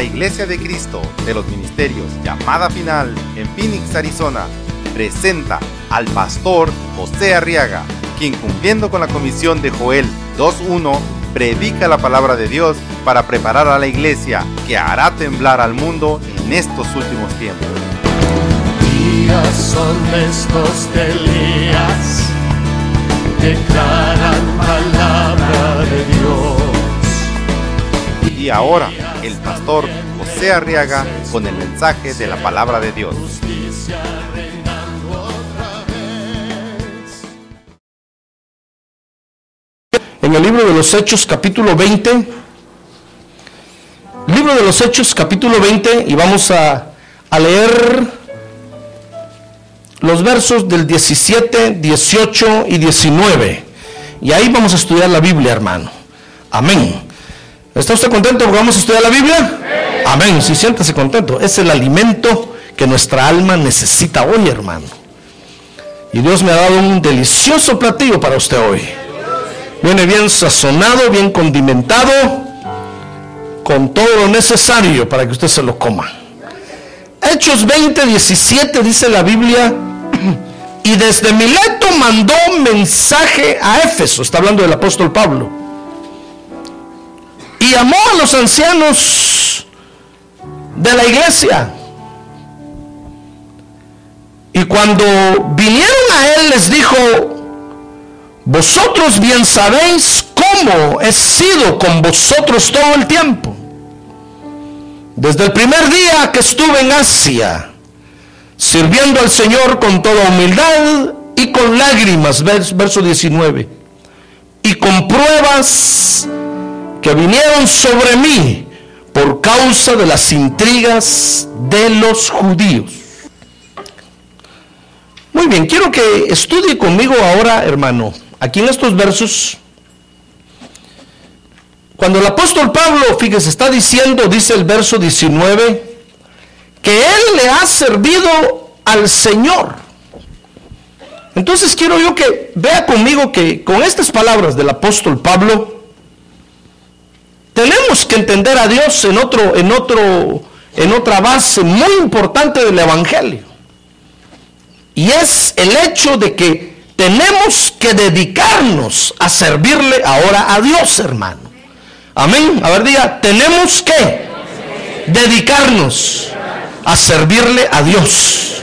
Iglesia de Cristo de los Ministerios Llamada Final en Phoenix, Arizona, presenta al pastor José Arriaga, quien cumpliendo con la comisión de Joel 2:1, predica la palabra de Dios para preparar a la iglesia que hará temblar al mundo en estos últimos tiempos. Días son estos de Elías, declaran palabra de Dios. Y ahora, el pastor José Arriaga con el mensaje de la palabra de Dios. En el libro de los Hechos, capítulo 20. Libro de los Hechos, capítulo 20, y vamos a leer los versos del 17, 18 y 19. Y ahí vamos a estudiar la Biblia, hermano. Amén. ¿Está usted contento porque vamos a estudiar la Biblia? Amén. Sí, siéntase contento. Es el alimento que nuestra alma necesita hoy, hermano. Y Dios me ha dado un delicioso platillo para usted hoy. Viene bien sazonado, bien condimentado, con todo lo necesario para que usted se lo coma. Hechos 20, 17 dice la Biblia: y desde Mileto mandó mensaje a Éfeso. Está hablando del apóstol Pablo. Y llamó a los ancianos de la iglesia. Y cuando vinieron a él les dijo: vosotros bien sabéis cómo he sido con vosotros todo el tiempo, desde el primer día que estuve en Asia, sirviendo al Señor con toda humildad y con lágrimas, verso 19, y con pruebas que vinieron sobre mí por causa de las intrigas de los judíos. Muy bien, quiero que estudie conmigo ahora, hermano, aquí en estos versos. Cuando el apóstol Pablo, fíjese, está diciendo, dice el verso 19, que él le ha servido al Señor. Entonces quiero yo que vea conmigo que con estas palabras del apóstol Pablo, tenemos que entender a Dios en otra base muy importante del evangelio. Y es el hecho de que tenemos que dedicarnos a servirle ahora a Dios, hermano. Amén. A ver, diga, tenemos que dedicarnos a servirle a Dios.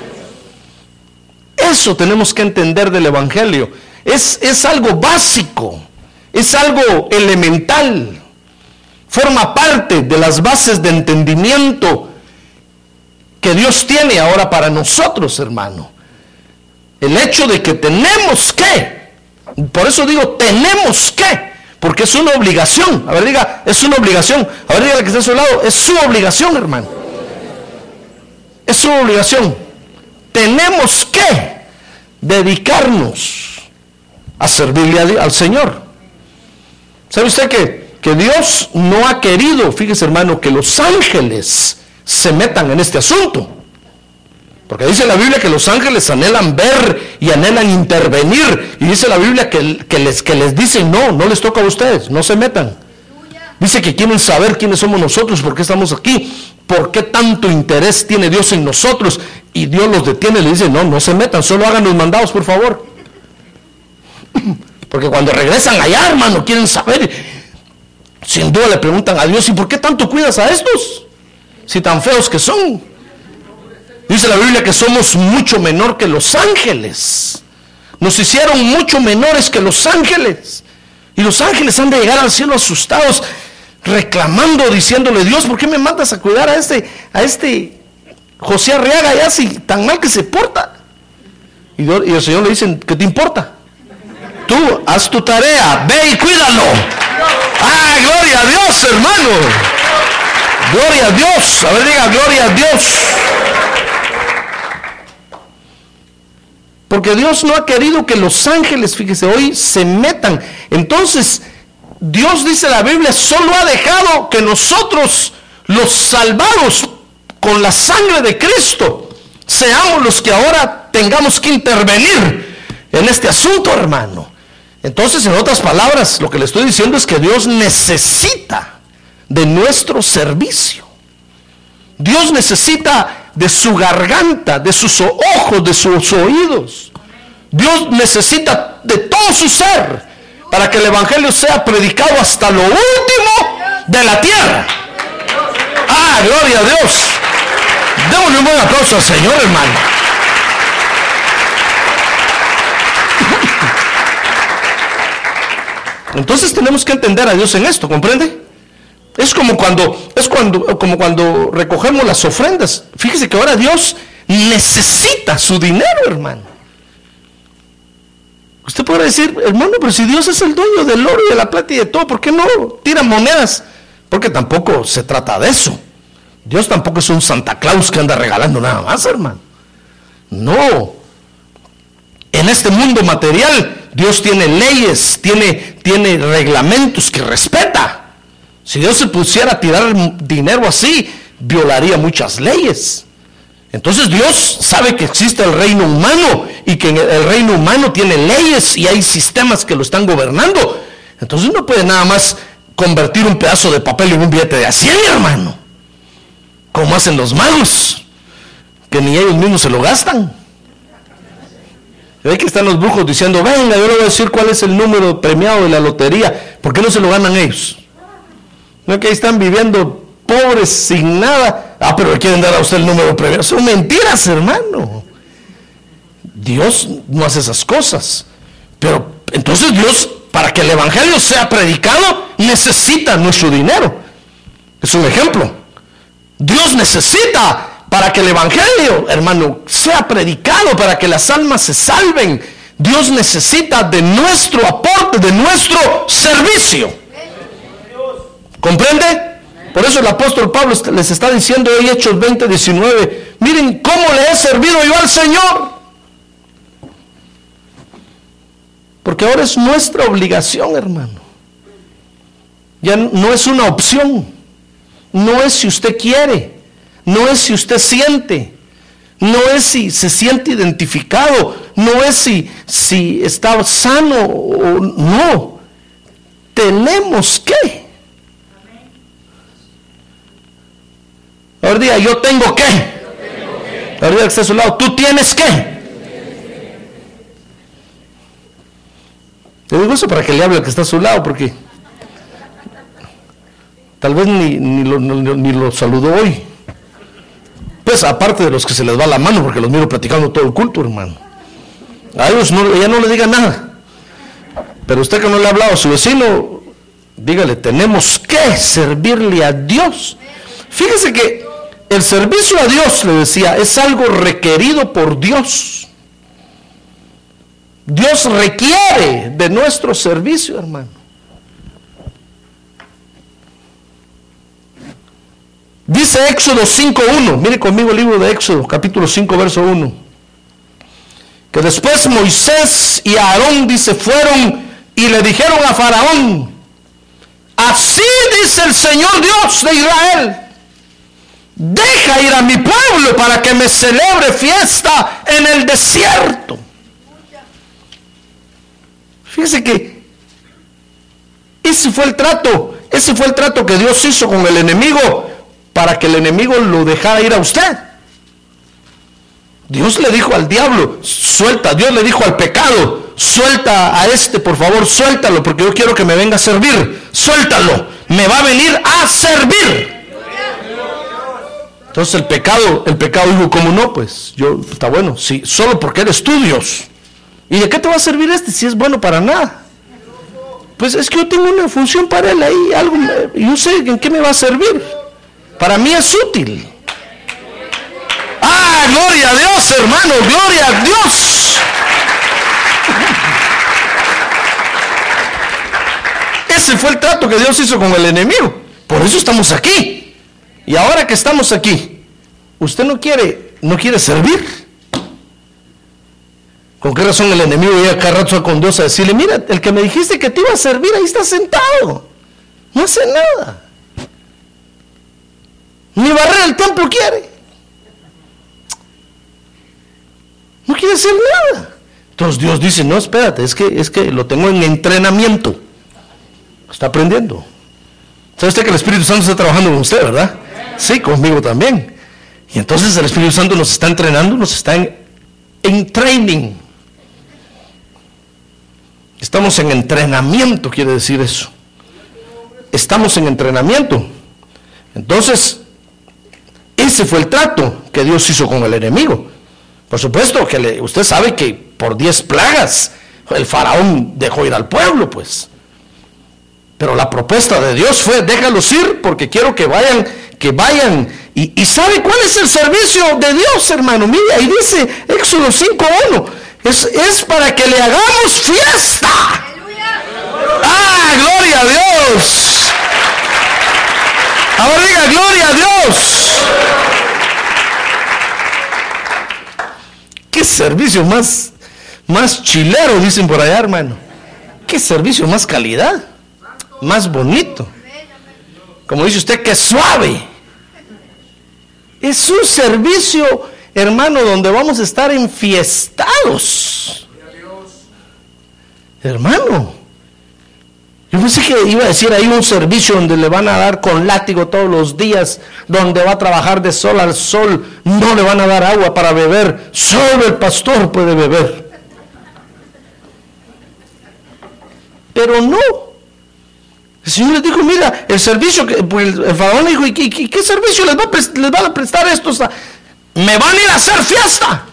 Eso tenemos que entender del evangelio. Es algo básico, es algo elemental. Forma parte de las bases de entendimiento que Dios tiene ahora para nosotros, hermano. El hecho de que tenemos que, por eso digo tenemos que, porque es una obligación. A ver, diga, es una obligación. A ver, diga, que está a su lado, es su obligación, hermano. Es su obligación. Tenemos que dedicarnos a servirle al Señor. ¿Sabe usted que Dios no ha querido, fíjese, hermano, que los ángeles se metan en este asunto? Porque dice la Biblia que los ángeles anhelan ver y anhelan intervenir. Y dice la Biblia que les dicen: no les toca a ustedes, no se metan. Dice que quieren saber quiénes somos nosotros, por qué estamos aquí, por qué tanto interés tiene Dios en nosotros. Y Dios los detiene y le dice: no se metan, solo hagan los mandados, por favor. Porque cuando regresan allá, hermano, quieren saber. Sin duda le preguntan a Dios: ¿y por qué tanto cuidas a estos? Si tan feos que son. Dice la Biblia que somos mucho menor que los ángeles. Nos hicieron mucho menores que los ángeles. Y los ángeles han de llegar al cielo asustados, reclamando, diciéndole: Dios, ¿por qué me mandas a cuidar a este José Arriaga ya si tan mal que se porta? Y el Señor le dice: ¿qué te importa? Tú haz tu tarea, ve y cuídalo. ¡Ah, gloria a Dios, hermano! ¡Gloria a Dios! A ver, diga, gloria a Dios. Porque Dios no ha querido que los ángeles, fíjese, hoy se metan. Entonces, Dios, dice la Biblia, solo ha dejado que nosotros, los salvados con la sangre de Cristo, seamos los que ahora tengamos que intervenir en este asunto, hermano. Entonces, en otras palabras, lo que le estoy diciendo es que Dios necesita de nuestro servicio. Dios necesita de su garganta, de sus ojos, de sus oídos. Dios necesita de todo su ser para que el evangelio sea predicado hasta lo último de la tierra. ¡Ah, gloria a Dios! Démosle un buen aplauso al Señor, hermano. Entonces tenemos que entender a Dios en esto, ¿comprende? Es como cuando recogemos las ofrendas. Fíjese que ahora Dios necesita su dinero, hermano. Usted podrá decir, hermano, pero si Dios es el dueño del oro y de la plata y de todo, ¿por qué no tiran monedas? Porque tampoco se trata de eso. Dios tampoco es un Santa Claus que anda regalando nada más, hermano. No. En este mundo material, Dios tiene leyes, tiene reglamentos que respeta. Si Dios se pusiera a tirar dinero así, violaría muchas leyes. Entonces Dios sabe que existe el reino humano y que el reino humano tiene leyes y hay sistemas que lo están gobernando. Entonces no puede nada más convertir un pedazo de papel en un billete de a 100, hermano, como hacen los magos, que ni ellos mismos se lo gastan. Ve que están los brujos diciendo, venga, yo le voy a decir cuál es el número premiado de la lotería. ¿Por qué no se lo ganan ellos? No, que ahí están viviendo pobres sin nada. Ah, pero le quieren dar a usted el número premiado. Son mentiras, hermano. Dios no hace esas cosas. Pero entonces Dios, para que el evangelio sea predicado, necesita nuestro dinero. Es un ejemplo. Dios necesita, para que el evangelio, hermano, sea predicado, para que las almas se salven, Dios necesita de nuestro aporte, de nuestro servicio. ¿Comprende? Por eso el apóstol Pablo les está diciendo hoy, Hechos 20:19, miren cómo le he servido yo al Señor. Porque ahora es nuestra obligación, hermano. Ya no es una opción. No es si usted quiere. No es si usted siente. No es si se siente identificado. No es si está sano o no. Tenemos que. Ahora diga, yo tengo que. Ahora diga que está a su lado, tú tienes que. Te digo eso para que le hable al que está a su lado, porque tal vez ni lo saludó hoy. Pues aparte de los que se les va la mano, porque los miro platicando todo el culto, hermano. A ellos ya no le diga nada. Pero usted que no le ha hablado a su vecino, dígale, tenemos que servirle a Dios. Fíjese que el servicio a Dios, le decía, es algo requerido por Dios. Dios requiere de nuestro servicio, hermano. Dice Éxodo 5:1, mire conmigo el libro de Éxodo, capítulo 5, verso 1. Que después Moisés y Aarón, dice, fueron y le dijeron a Faraón, así dice el Señor Dios de Israel, deja ir a mi pueblo para que me celebre fiesta en el desierto. Fíjese que ese fue el trato que Dios hizo con el enemigo, para que el enemigo lo dejara ir a usted. Dios le dijo al diablo, suelta. Dios le dijo al pecado, suelta a este, por favor, suéltalo, porque yo quiero que me venga a servir. Suéltalo, me va a venir a servir. Entonces el pecado dijo, ¿cómo no? Pues está bueno, sí, solo porque eres tú, Dios. ¿Y de qué te va a servir este si es bueno para nada? Pues es que yo tengo una función para él ahí, algo, yo sé en qué me va a servir. Para mí es útil. ¡Ah, gloria a Dios, hermano! ¡Gloria a Dios! Ese fue el trato que Dios hizo con el enemigo. Por eso estamos aquí. Y ahora que estamos aquí, ¿usted no quiere servir? ¿Con qué razón el enemigo llega cada rato con Dios a decirle, mira, el que me dijiste que te iba a servir ahí está sentado, no hace nada, ni barrer el templo quiere, no quiere hacer nada? Entonces Dios dice, no, espérate, es que lo tengo en entrenamiento, está aprendiendo. ¿Sabe usted que el Espíritu Santo está trabajando con usted, verdad? Sí, conmigo también. Y entonces el Espíritu Santo nos está entrenando, nos está en training. Estamos en entrenamiento, quiere decir eso. Estamos en entrenamiento. Entonces, ese fue el trato que Dios hizo con el enemigo. Por supuesto que usted sabe que por 10 plagas el faraón dejó ir al pueblo, pues. Pero la propuesta de Dios fue: déjalos ir porque quiero que vayan. ¿Y sabe cuál es el servicio de Dios, hermano? Mire, ahí dice Éxodo 5:1. Es para que le hagamos fiesta. ¡Ah, gloria a Dios! Ahora diga, gloria a Dios. ¿Qué servicio más chilero, dicen por allá, hermano? ¿Qué servicio más calidad? Más bonito. Como dice usted, qué suave. Es un servicio, hermano, donde vamos a estar enfiestados. Hermano, yo pensé que iba a decir ahí un servicio donde le van a dar con látigo todos los días, donde va a trabajar de sol al sol, no le van a dar agua para beber, solo el pastor puede beber. Pero no. El Señor les dijo: mira, el servicio que pues el faraón dijo: ¿y qué servicio les van a prestar estos? Me van a ir a hacer fiesta.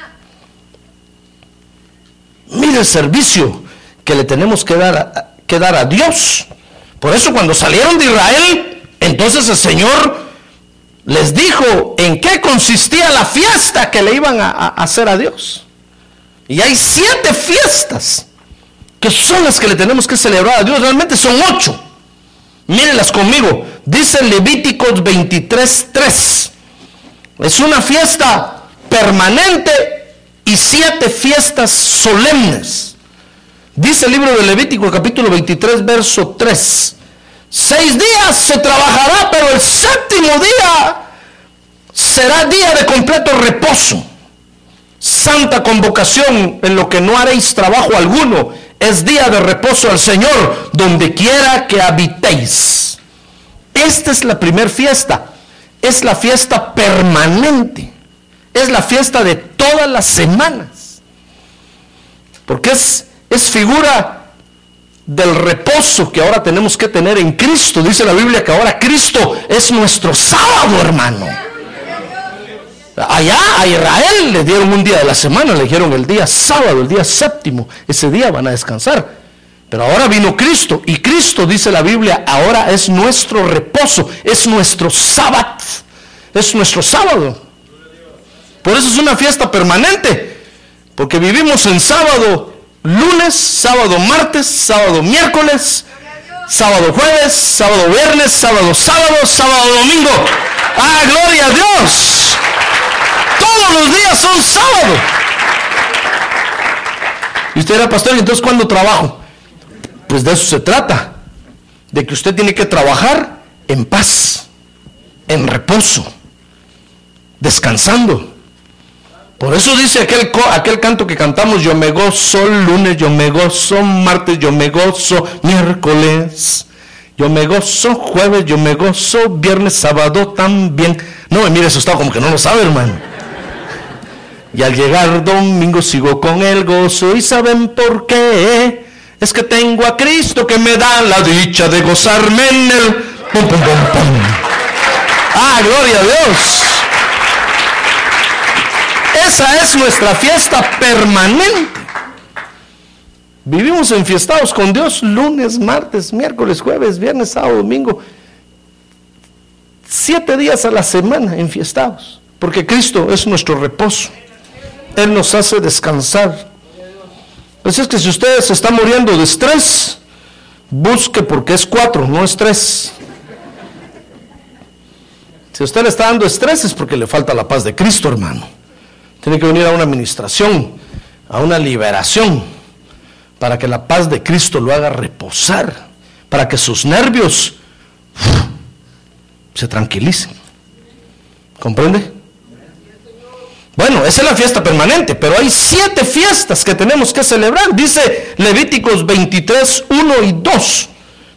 Mira el servicio que le tenemos que dar a Dios. Por eso cuando salieron de Israel, entonces el Señor les dijo en qué consistía la fiesta que le iban a hacer a Dios. Y hay 7 fiestas que son las que le tenemos que celebrar a Dios. Realmente son 8. Mírenlas conmigo. Dice Levíticos 23:3. Es una fiesta permanente y 7 fiestas solemnes. Dice el libro de Levítico, capítulo 23, verso 3. 6 días se trabajará, pero el 7º día será día de completo reposo. Santa convocación, en lo que no haréis trabajo alguno. Es día de reposo al Señor, donde quiera que habitéis. Esta es la primera fiesta. Es la fiesta permanente. Es la fiesta de todas las semanas. Porque es figura del reposo que ahora tenemos que tener en Cristo. Dice la Biblia que ahora Cristo es nuestro sábado, hermano. Allá a Israel le dieron un día de la semana, le dijeron el día sábado, el día 7º. Ese día van a descansar. Pero ahora vino Cristo, y Cristo, dice la Biblia, ahora es nuestro reposo, es nuestro sábado, es nuestro sábado. Por eso es una fiesta permanente, porque vivimos en sábado lunes, sábado martes, sábado miércoles, sábado jueves, sábado viernes, sábado domingo. ¡Ah, gloria a Dios! Todos los días son sábado. Y usted era pastor, y entonces ¿cuándo trabajo? Pues de eso se trata, de que usted tiene que trabajar en paz, en reposo, descansando. Por eso dice aquel canto que cantamos: yo me gozo lunes, yo me gozo martes, yo me gozo miércoles, yo me gozo jueves, yo me gozo viernes, sábado también. No, mire, eso está como que no lo sabe, hermano. Y al llegar domingo sigo con el gozo. ¿Y saben por qué? Es que tengo a Cristo que me da la dicha de gozarme en el pum, pum, pum, pum. ¡Ah, gloria a Dios! Esa es nuestra fiesta permanente. Vivimos enfiestados con Dios lunes, martes, miércoles, jueves, viernes, sábado, domingo. 7 días a la semana enfiestados, porque Cristo es nuestro reposo. Él nos hace descansar. Así es que si usted se está muriendo de estrés, busque, porque es 4, no es 3. Si usted le está dando estrés es porque le falta la paz de Cristo, hermano. Tiene que venir a una administración, a una liberación, para que la paz de Cristo lo haga reposar, para que sus nervios se tranquilicen. ¿Comprende? Bueno, esa es la fiesta permanente, pero hay 7 fiestas que tenemos que celebrar. Dice Levíticos 23, 1 y 2.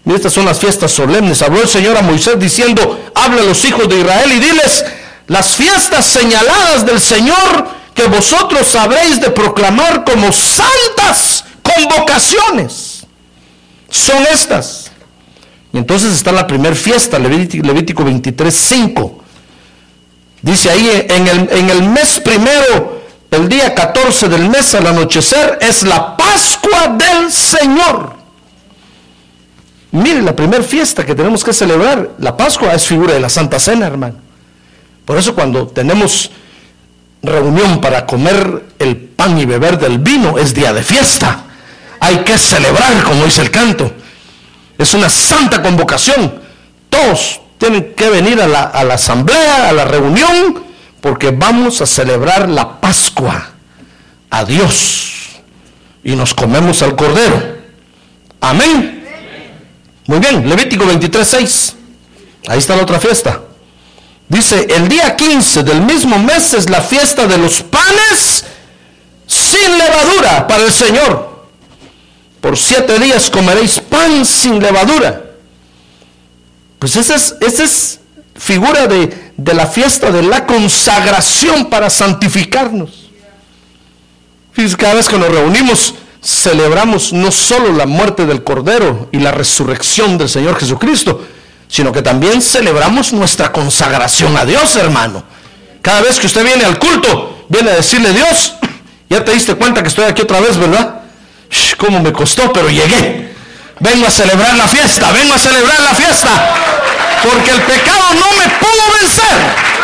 Mira, estas son las fiestas solemnes. Habló el Señor a Moisés diciendo: habla a los hijos de Israel y diles: las fiestas señaladas del Señor que vosotros habréis de proclamar como santas convocaciones son estas. Y entonces está la primera fiesta, Levítico 23:5. Dice ahí: en el mes primero, el día 14 del mes al anochecer, es la Pascua del Señor. Mire, la primera fiesta que tenemos que celebrar, la Pascua, es figura de la Santa Cena, hermano. Por eso cuando tenemos reunión para comer el pan y beber del vino, es día de fiesta. Hay que celebrar, como dice el canto. Es una santa convocación. Todos tienen que venir a la asamblea, a la reunión, porque vamos a celebrar la Pascua a Dios. Y nos comemos al Cordero. Amén. Muy bien, Levítico 23:6. Ahí está la otra fiesta. Dice: el día 15 del mismo mes es la fiesta de los panes sin levadura para el Señor. Por 7 días comeréis pan sin levadura. Pues esa es figura de la fiesta de la consagración para santificarnos. Fíjense, cada vez que nos reunimos, celebramos no solo la muerte del Cordero y la resurrección del Señor Jesucristo, sino que también celebramos nuestra consagración a Dios, hermano. Cada vez que usted viene al culto, viene a decirle: Dios, ya te diste cuenta que estoy aquí otra vez, ¿verdad? Cómo me costó, pero llegué. Vengo a celebrar la fiesta, vengo a celebrar la fiesta, porque el pecado no me pudo vencer.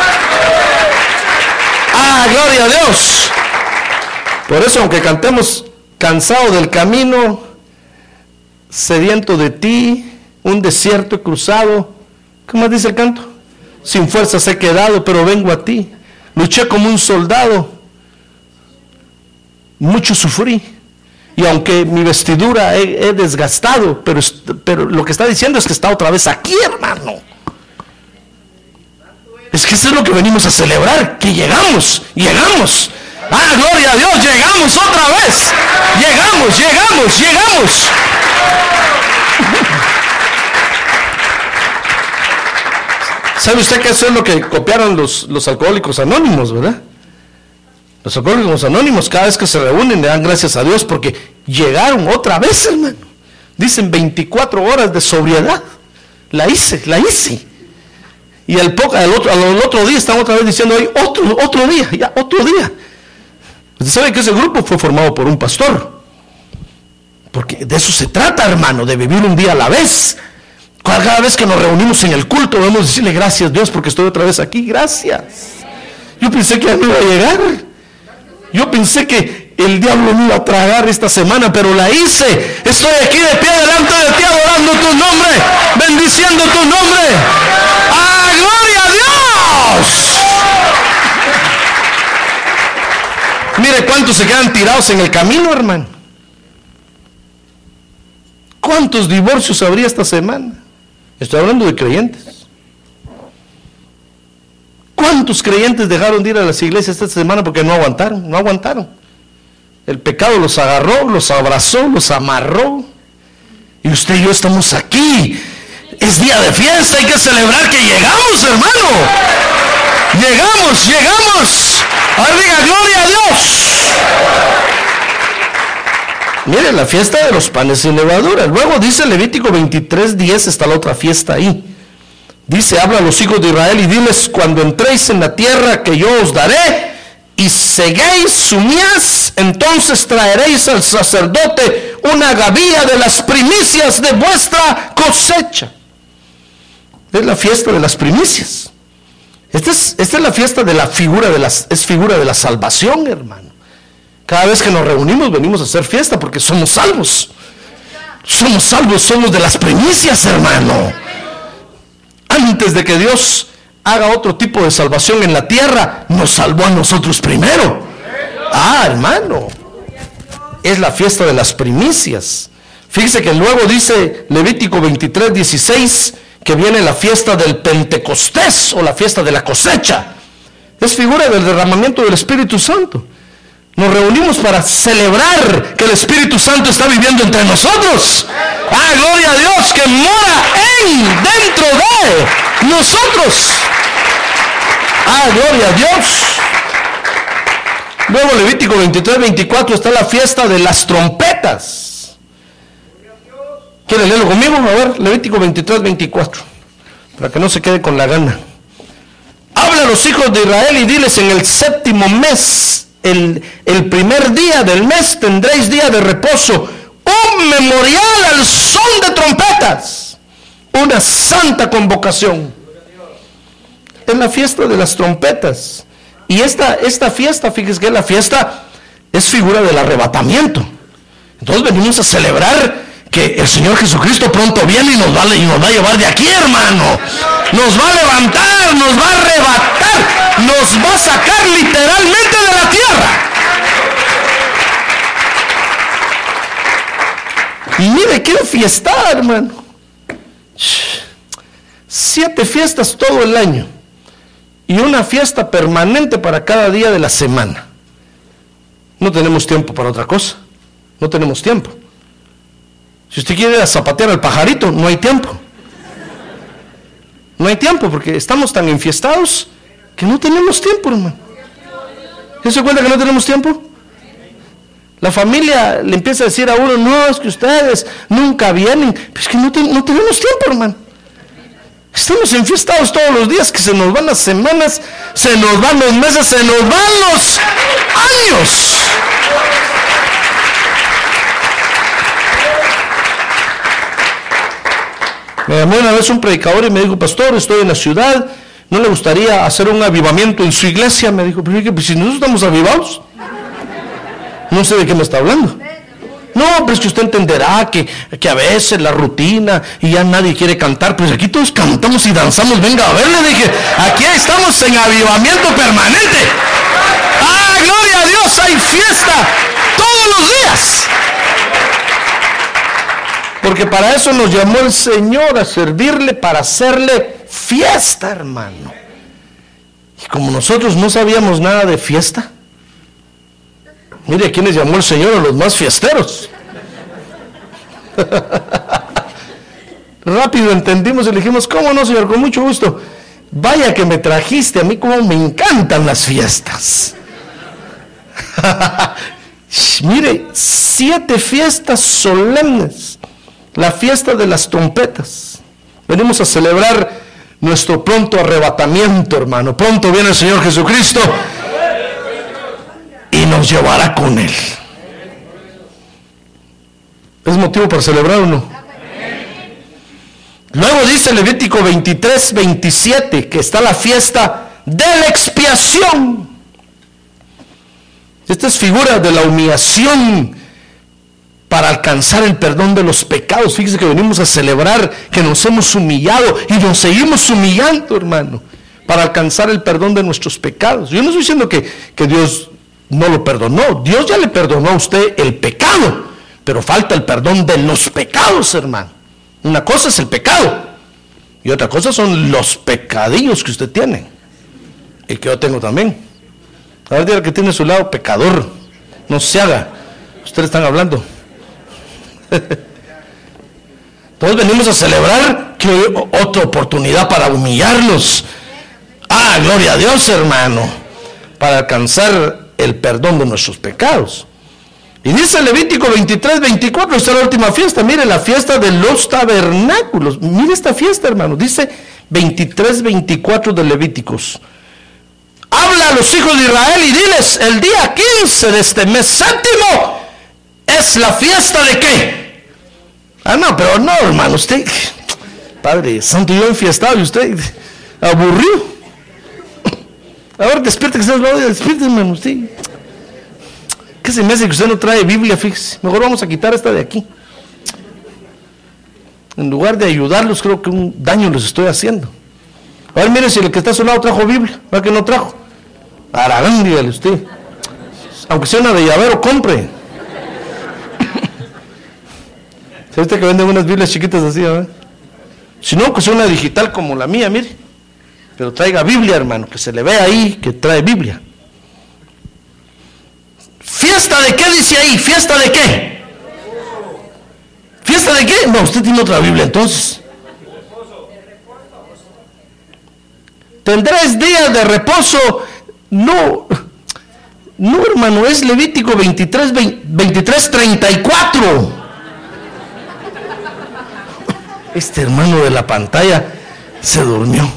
¡Ah, gloria a Dios! Por eso, aunque cantemos cansado del camino, sediento de ti, un desierto he cruzado, ¿qué más dice el canto? Sin fuerzas he quedado, pero vengo a ti. Luché como un soldado, mucho sufrí. Y aunque mi vestidura he desgastado, pero lo que está diciendo es que está otra vez aquí, hermano. Es que eso es lo que venimos a celebrar, que llegamos. ¡Ah, gloria a Dios! ¡Llegamos otra vez! ¡Llegamos! ¿Sabe usted que eso es lo que copiaron los alcohólicos anónimos, verdad? Los alcohólicos anónimos, cada vez que se reúnen, le dan gracias a Dios porque llegaron otra vez, hermano. Dicen 24 horas de sobriedad. La hice. Y al otro día están otra vez diciendo: hoy otro día. Usted sabe que ese grupo fue formado por un pastor. Porque de eso se trata, hermano, de vivir un día a la vez. Cada vez que nos reunimos en el culto, debemos decirle: gracias, Dios, porque estoy otra vez aquí. Gracias. Yo pensé que ya no iba a llegar. Yo pensé que el diablo me iba a tragar esta semana, pero la hice. Estoy aquí de pie delante de ti, adorando tu nombre, bendiciendo tu nombre. ¡Ah, gloria a Dios! Mire cuántos se quedan tirados en el camino, hermano. ¿Cuántos divorcios habría esta semana? Estoy hablando de creyentes. ¿Cuántos creyentes dejaron de ir a las iglesias esta semana porque no aguantaron? El pecado los agarró, los abrazó, los amarró. Y usted y yo estamos aquí. Es día de fiesta, hay que celebrar que llegamos, hermano. Llegamos. Ahora diga: gloria a Dios. Mire, la fiesta de los panes sin levadura. Luego dice Levítico 23:10, está la otra fiesta ahí. Dice: habla a los hijos de Israel y diles: cuando entréis en la tierra que yo os daré y seguéis su mies, entonces traeréis al sacerdote una gavilla de las primicias de vuestra cosecha. Es la fiesta de las primicias. Esta es la fiesta de la figura es figura de la salvación, hermano. Cada vez que nos reunimos venimos a hacer fiesta porque somos salvos. Somos de las primicias, hermano. Antes de que Dios haga otro tipo de salvación en la tierra, nos salvó a nosotros primero. Ah, hermano, es la fiesta de las primicias. Fíjese que luego dice Levítico 23:16 que viene la fiesta del Pentecostés o la fiesta de la cosecha. Es figura del derramamiento del Espíritu Santo. Nos reunimos para celebrar que el Espíritu Santo está viviendo entre nosotros. ¡Ah, gloria a Dios! Que mora dentro de nosotros. ¡Ah, gloria a Dios! Luego Levítico 23-24 está la fiesta de las trompetas. ¿Quieren leerlo conmigo? A ver, Levítico 23-24, para que no se quede con la gana. Habla a los hijos de Israel y diles: en el séptimo mes, el primer día del mes, tendréis día de reposo, un memorial al son de trompetas, una santa convocación. Es la fiesta de las trompetas. Y esta fiesta, fíjese que la fiesta es figura del arrebatamiento. Entonces venimos a celebrar que el Señor Jesucristo pronto viene y nos va a llevar de aquí, hermano. Nos va a levantar, nos va a arrebatar, nos va a sacar literalmente de la tierra. Y mire qué fiesta, hermano. 7 fiestas todo el año y una fiesta permanente para cada día de la semana. No tenemos tiempo para otra cosa. No tenemos tiempo. Si usted quiere zapatear al pajarito, no hay tiempo. No hay tiempo porque estamos tan enfiestados que no tenemos tiempo, hermano. ¿Se cuenta que no tenemos tiempo? La familia le empieza a decir a uno: no, es que ustedes nunca vienen. Pero es que no tenemos tiempo, hermano. Estamos enfiestados todos los días, que se nos van las semanas, se nos van los meses, se nos van los años. Me llamó una vez un predicador y me dijo: pastor, estoy en la ciudad, ¿no le gustaría hacer un avivamiento en su iglesia? Me dijo: pero si nosotros estamos avivados. No sé de qué me está hablando. No, pero es que usted entenderá que a veces la rutina y ya nadie quiere cantar. Pues aquí todos cantamos y danzamos. Venga a ver, le dije, aquí estamos en avivamiento permanente. ¡Ah, gloria a Dios! Hay fiesta todos los días. Porque para eso nos llamó el Señor, a servirle, para hacerle fiesta, hermano. Y como nosotros no sabíamos nada de fiesta, mire a quiénes llamó el Señor, a los más fiesteros. Rápido entendimos y le dijimos: ¿cómo no, Señor? Con mucho gusto. Vaya que me trajiste, a mí como me encantan las fiestas. Mire, 7 fiestas solemnes. La fiesta de las trompetas. Venimos a celebrar nuestro pronto arrebatamiento, hermano. Pronto viene el Señor Jesucristo y nos llevará con Él. ¿Es motivo para celebrar o no? Luego dice Levítico 23-27 que está la fiesta de la expiación. Esta es figura de la humillación para alcanzar el perdón de los pecados. Fíjese que venimos a celebrar que nos hemos humillado y nos seguimos humillando, hermano, para alcanzar el perdón de nuestros pecados. Yo no estoy diciendo que Dios no lo perdonó. Dios ya le perdonó a usted el pecado, pero falta el perdón de los pecados, hermano. Una cosa es el pecado y otra cosa son los pecadillos que usted tiene y que yo tengo también. A ver, diga que tiene a su lado: pecador, no se haga. Ustedes están hablando. Todos venimos a celebrar que hay otra oportunidad para humillarnos. Ah, gloria a Dios, hermano, para alcanzar el perdón de nuestros pecados. Y dice Levítico 23-24, esta es la última fiesta. Mire, la fiesta de los tabernáculos. Mire esta fiesta, hermano. Dice 23-24 de Levíticos. Habla a los hijos de Israel y diles: el día 15 de este mes séptimo es la fiesta de ¿qué? Ah, no, pero no, hermano, usted, Padre Santo, yo enfiestado y usted aburrido. A ver, despierte, que se nos despierte, hermano, usted. ¿Qué se me hace que usted no trae Biblia? Fíjese, mejor vamos a quitar esta de aquí. En lugar de ayudarlos, creo que un daño les estoy haciendo. A ver, mire si el que está a su lado trajo Biblia. ¿Verdad que no trajo? Aragán, dígale usted. Aunque sea una de llavero, compre. ¿Sabes que venden unas Biblias chiquitas así, ¿verdad? Si no, que sea una digital como la mía, mire. Pero traiga Biblia, hermano, que se le vea ahí que trae Biblia. ¿Fiesta de qué dice ahí? ¿Fiesta de qué? ¿Fiesta de qué? No, usted tiene otra Biblia entonces. ¿Tendréis días de reposo? No, hermano, es Levítico 23:34. Este hermano de la pantalla se durmió.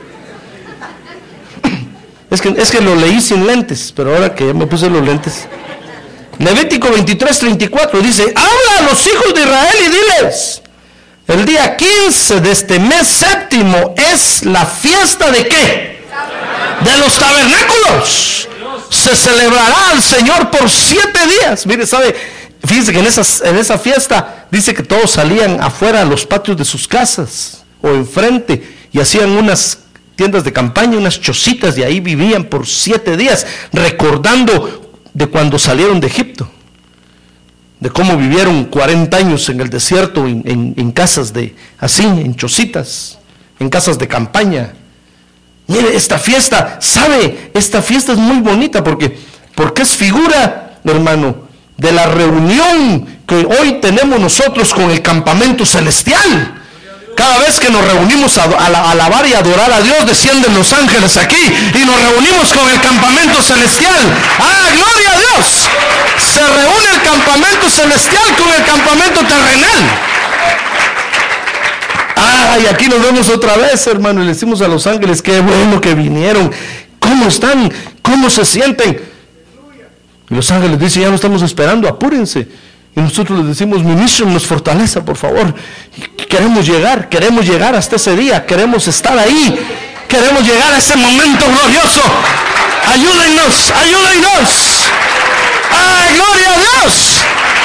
Es que lo leí sin lentes, pero ahora que ya me puse los lentes. Levítico 23:34 dice: habla a los hijos de Israel y diles: el día 15 de este mes séptimo es la fiesta ¿de qué? De los tabernáculos. Se celebrará al Señor por 7 días. Mire, fíjense que en esa fiesta dice que todos salían afuera a los patios de sus casas o enfrente y hacían unas tiendas de campaña, unas chocitas, y ahí vivían por 7 días, recordando de cuando salieron de Egipto, de cómo vivieron 40 años en el desierto, en casas en chocitas, en casas de campaña. Mire, esta fiesta, esta fiesta es muy bonita porque es figura, hermano, de la reunión que hoy tenemos nosotros con el campamento celestial. Cada vez que nos reunimos a alabar y adorar a Dios, descienden los ángeles aquí y nos reunimos con el campamento celestial. ¡Ah, gloria a Dios! Se reúne el campamento celestial con el campamento terrenal. Y aquí nos vemos otra vez, hermano, y le decimos a los ángeles: qué bueno que vinieron. ¿Cómo están? ¿Cómo se sienten? Y los ángeles dicen: ya no estamos esperando, apúrense. Y nosotros les decimos: ministrenos fortaleza, por favor. Queremos llegar hasta ese día, queremos estar ahí, queremos llegar a ese momento glorioso. Ayúdennos. ¡Ay, gloria a Dios!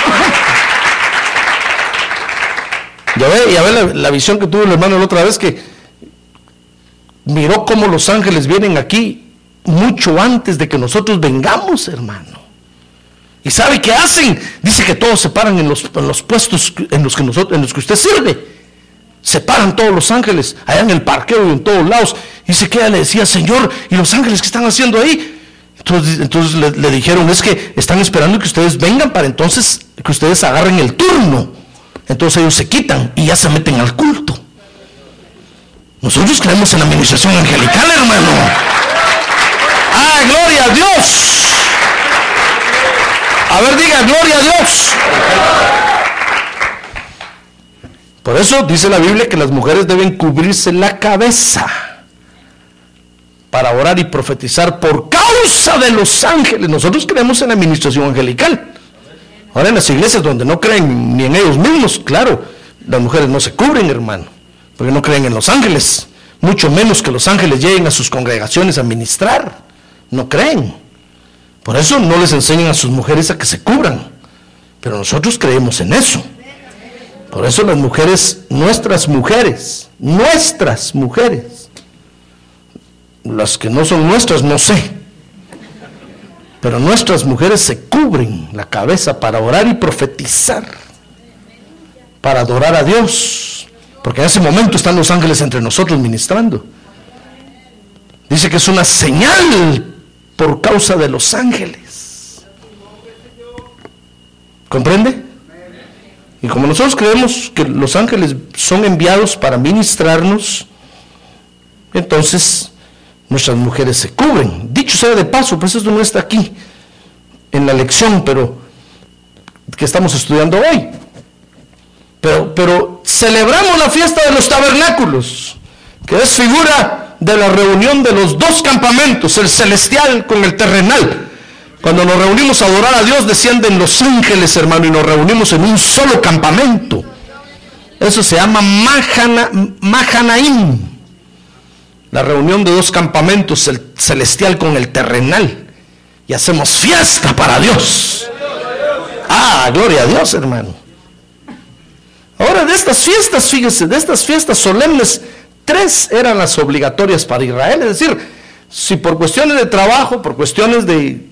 Ya ve la visión que tuvo el hermano la otra vez, que miró cómo los ángeles vienen aquí mucho antes de que nosotros vengamos, hermano. ¿Y sabe qué hacen? Dice que todos se paran en los puestos en los que usted sirve. Se paran todos los ángeles, allá en el parqueo y en todos lados. Dice que ella le decía: Señor, ¿y los ángeles qué están haciendo ahí? Entonces le dijeron: es que están esperando que ustedes vengan para entonces que ustedes agarren el turno. Entonces ellos se quitan y ya se meten al culto. Nosotros creemos en la administración angelical, hermano. ¡Ah, gloria a Dios! A ver, diga: gloria a Dios. Por eso dice la Biblia que las mujeres deben cubrirse la cabeza para orar y profetizar por causa de los ángeles. Nosotros creemos en la administración angelical. Ahora, en las iglesias donde no creen ni en ellos mismos, claro, las mujeres no se cubren, hermano, porque no creen en los ángeles, mucho menos que los ángeles lleguen a sus congregaciones a ministrar. No creen. Por eso no les enseñan a sus mujeres a que se cubran. Pero nosotros creemos en eso. Por eso las mujeres, nuestras mujeres, las que no son nuestras no sé, pero nuestras mujeres se cubren la cabeza para orar y profetizar, para adorar a Dios, porque en ese momento están los ángeles entre nosotros ministrando. Dice que es una señal por causa de los ángeles. ¿Comprende? Y como nosotros creemos que los ángeles son enviados para ministrarnos, entonces nuestras mujeres se cubren. Dicho sea de paso, pues esto no está aquí en la lección, pero que estamos estudiando hoy. Pero celebramos la fiesta de los tabernáculos, que es figura de la reunión de los dos campamentos, el celestial con el terrenal. Cuando nos reunimos a adorar a Dios, descienden los ángeles, hermano, y nos reunimos en un solo campamento. Eso se llama Mahanaim. La reunión de dos campamentos, el celestial con el terrenal. Y hacemos fiesta para Dios. Ah, gloria a Dios, hermano. Ahora, de estas fiestas, fíjese, de estas fiestas solemnes, 3 eran las obligatorias para Israel. Es decir, si por cuestiones de trabajo, por cuestiones de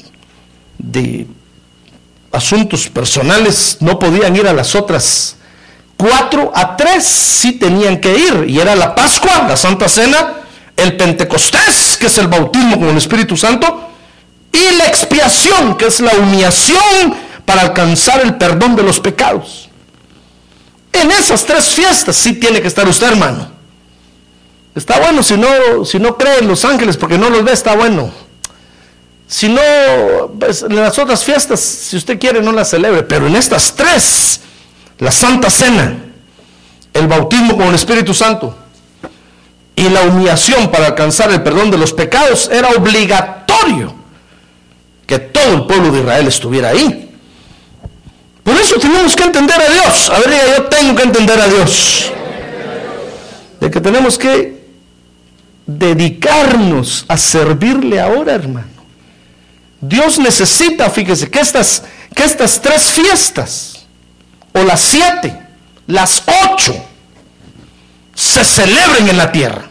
asuntos personales no podían ir a las otras 4, a 3 sí tenían que ir, y era la Pascua, la Santa Cena, el Pentecostés, que es el bautismo con el Espíritu Santo, y la expiación, que es la humillación para alcanzar el perdón de los pecados. En esas 3 fiestas sí tiene que estar usted, hermano. Está bueno si no cree en los ángeles porque no los ve, está bueno. Si no, pues, en las otras fiestas, si usted quiere, no las celebre, pero en estas 3, la Santa Cena, el bautismo con el Espíritu Santo y la humillación para alcanzar el perdón de los pecados, era obligatorio que todo el pueblo de Israel estuviera ahí. Por eso tenemos que entender a Dios. A ver, diga, yo tengo que entender a Dios. De que tenemos que dedicarnos a servirle ahora, hermano. Dios necesita, fíjese, que estas 3 fiestas, o las 7, las 8, se celebren en la tierra.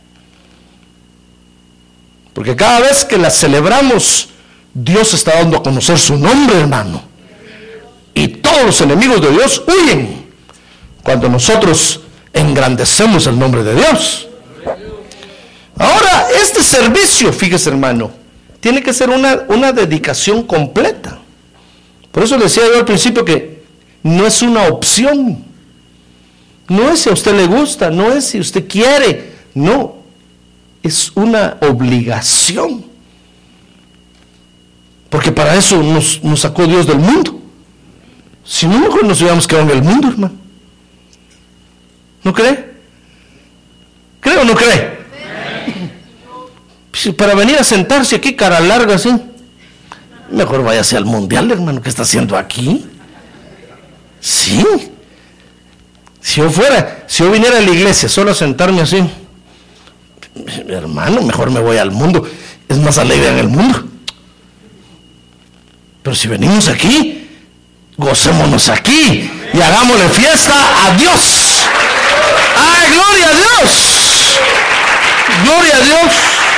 Porque cada vez que las celebramos, Dios está dando a conocer su nombre, hermano. Y todos los enemigos de Dios huyen cuando nosotros engrandecemos el nombre de Dios. Ahora, este servicio, fíjese, hermano, tiene que ser una dedicación completa. Por eso le decía yo al principio que no es una opción. No es si a usted le gusta, no es si usted quiere, no. Es una obligación. Porque para eso nos sacó Dios del mundo. Si no, mejor nos hubiéramos quedado en el mundo, hermano. ¿No cree? ¿Cree o no cree? Sí. Para venir a sentarse aquí cara larga así, mejor váyase al mundial, hermano. ¿Qué está haciendo aquí? Sí. Si yo viniera a la iglesia solo a sentarme así, hermano, mejor me voy al mundo. Es más alegre en el mundo. Pero si venimos aquí, gocémonos aquí y hagámosle fiesta a Dios. ¡Ay, gloria a Dios! ¡Gloria a Dios!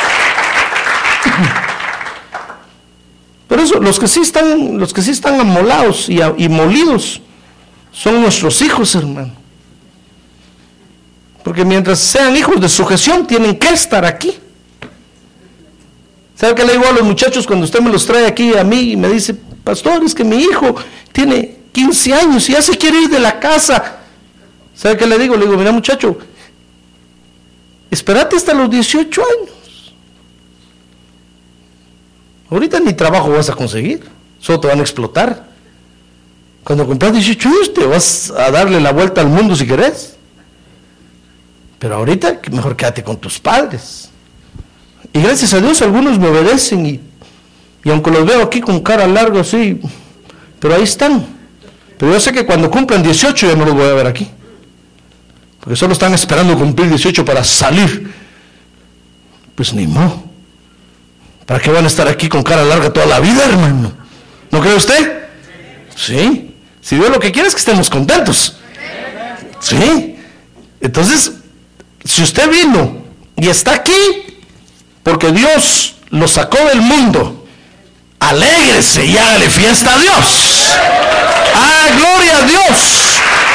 Por eso los que sí están amolados y molidos son nuestros hijos, hermano. Porque mientras sean hijos de sujeción, tienen que estar aquí. ¿Sabe qué le digo a los muchachos cuando usted me los trae aquí a mí y me dice, pastor, es que mi hijo tiene 15 años y ya se quiere ir de la casa? ¿Sabe qué le digo? Le digo, mira, muchacho, espérate hasta los 18 años. Ahorita ni trabajo vas a conseguir, solo te van a explotar. Cuando cumplas 18 años te vas a darle la vuelta al mundo si querés. Pero ahorita mejor quédate con tus padres. Y gracias a Dios algunos me obedecen y aunque los veo aquí con cara larga así, pero ahí están. Pero yo sé que cuando cumplan 18 ya no los voy a ver aquí. Porque solo están esperando cumplir 18 para salir. Pues ni modo. ¿Para qué van a estar aquí con cara larga toda la vida, hermano? ¿No cree usted? Sí. Si Dios lo que quiere es que estemos contentos. Sí. Entonces, si usted vino y está aquí porque Dios lo sacó del mundo, alégrese y hágale fiesta a Dios. ¡Ah, gloria a Dios!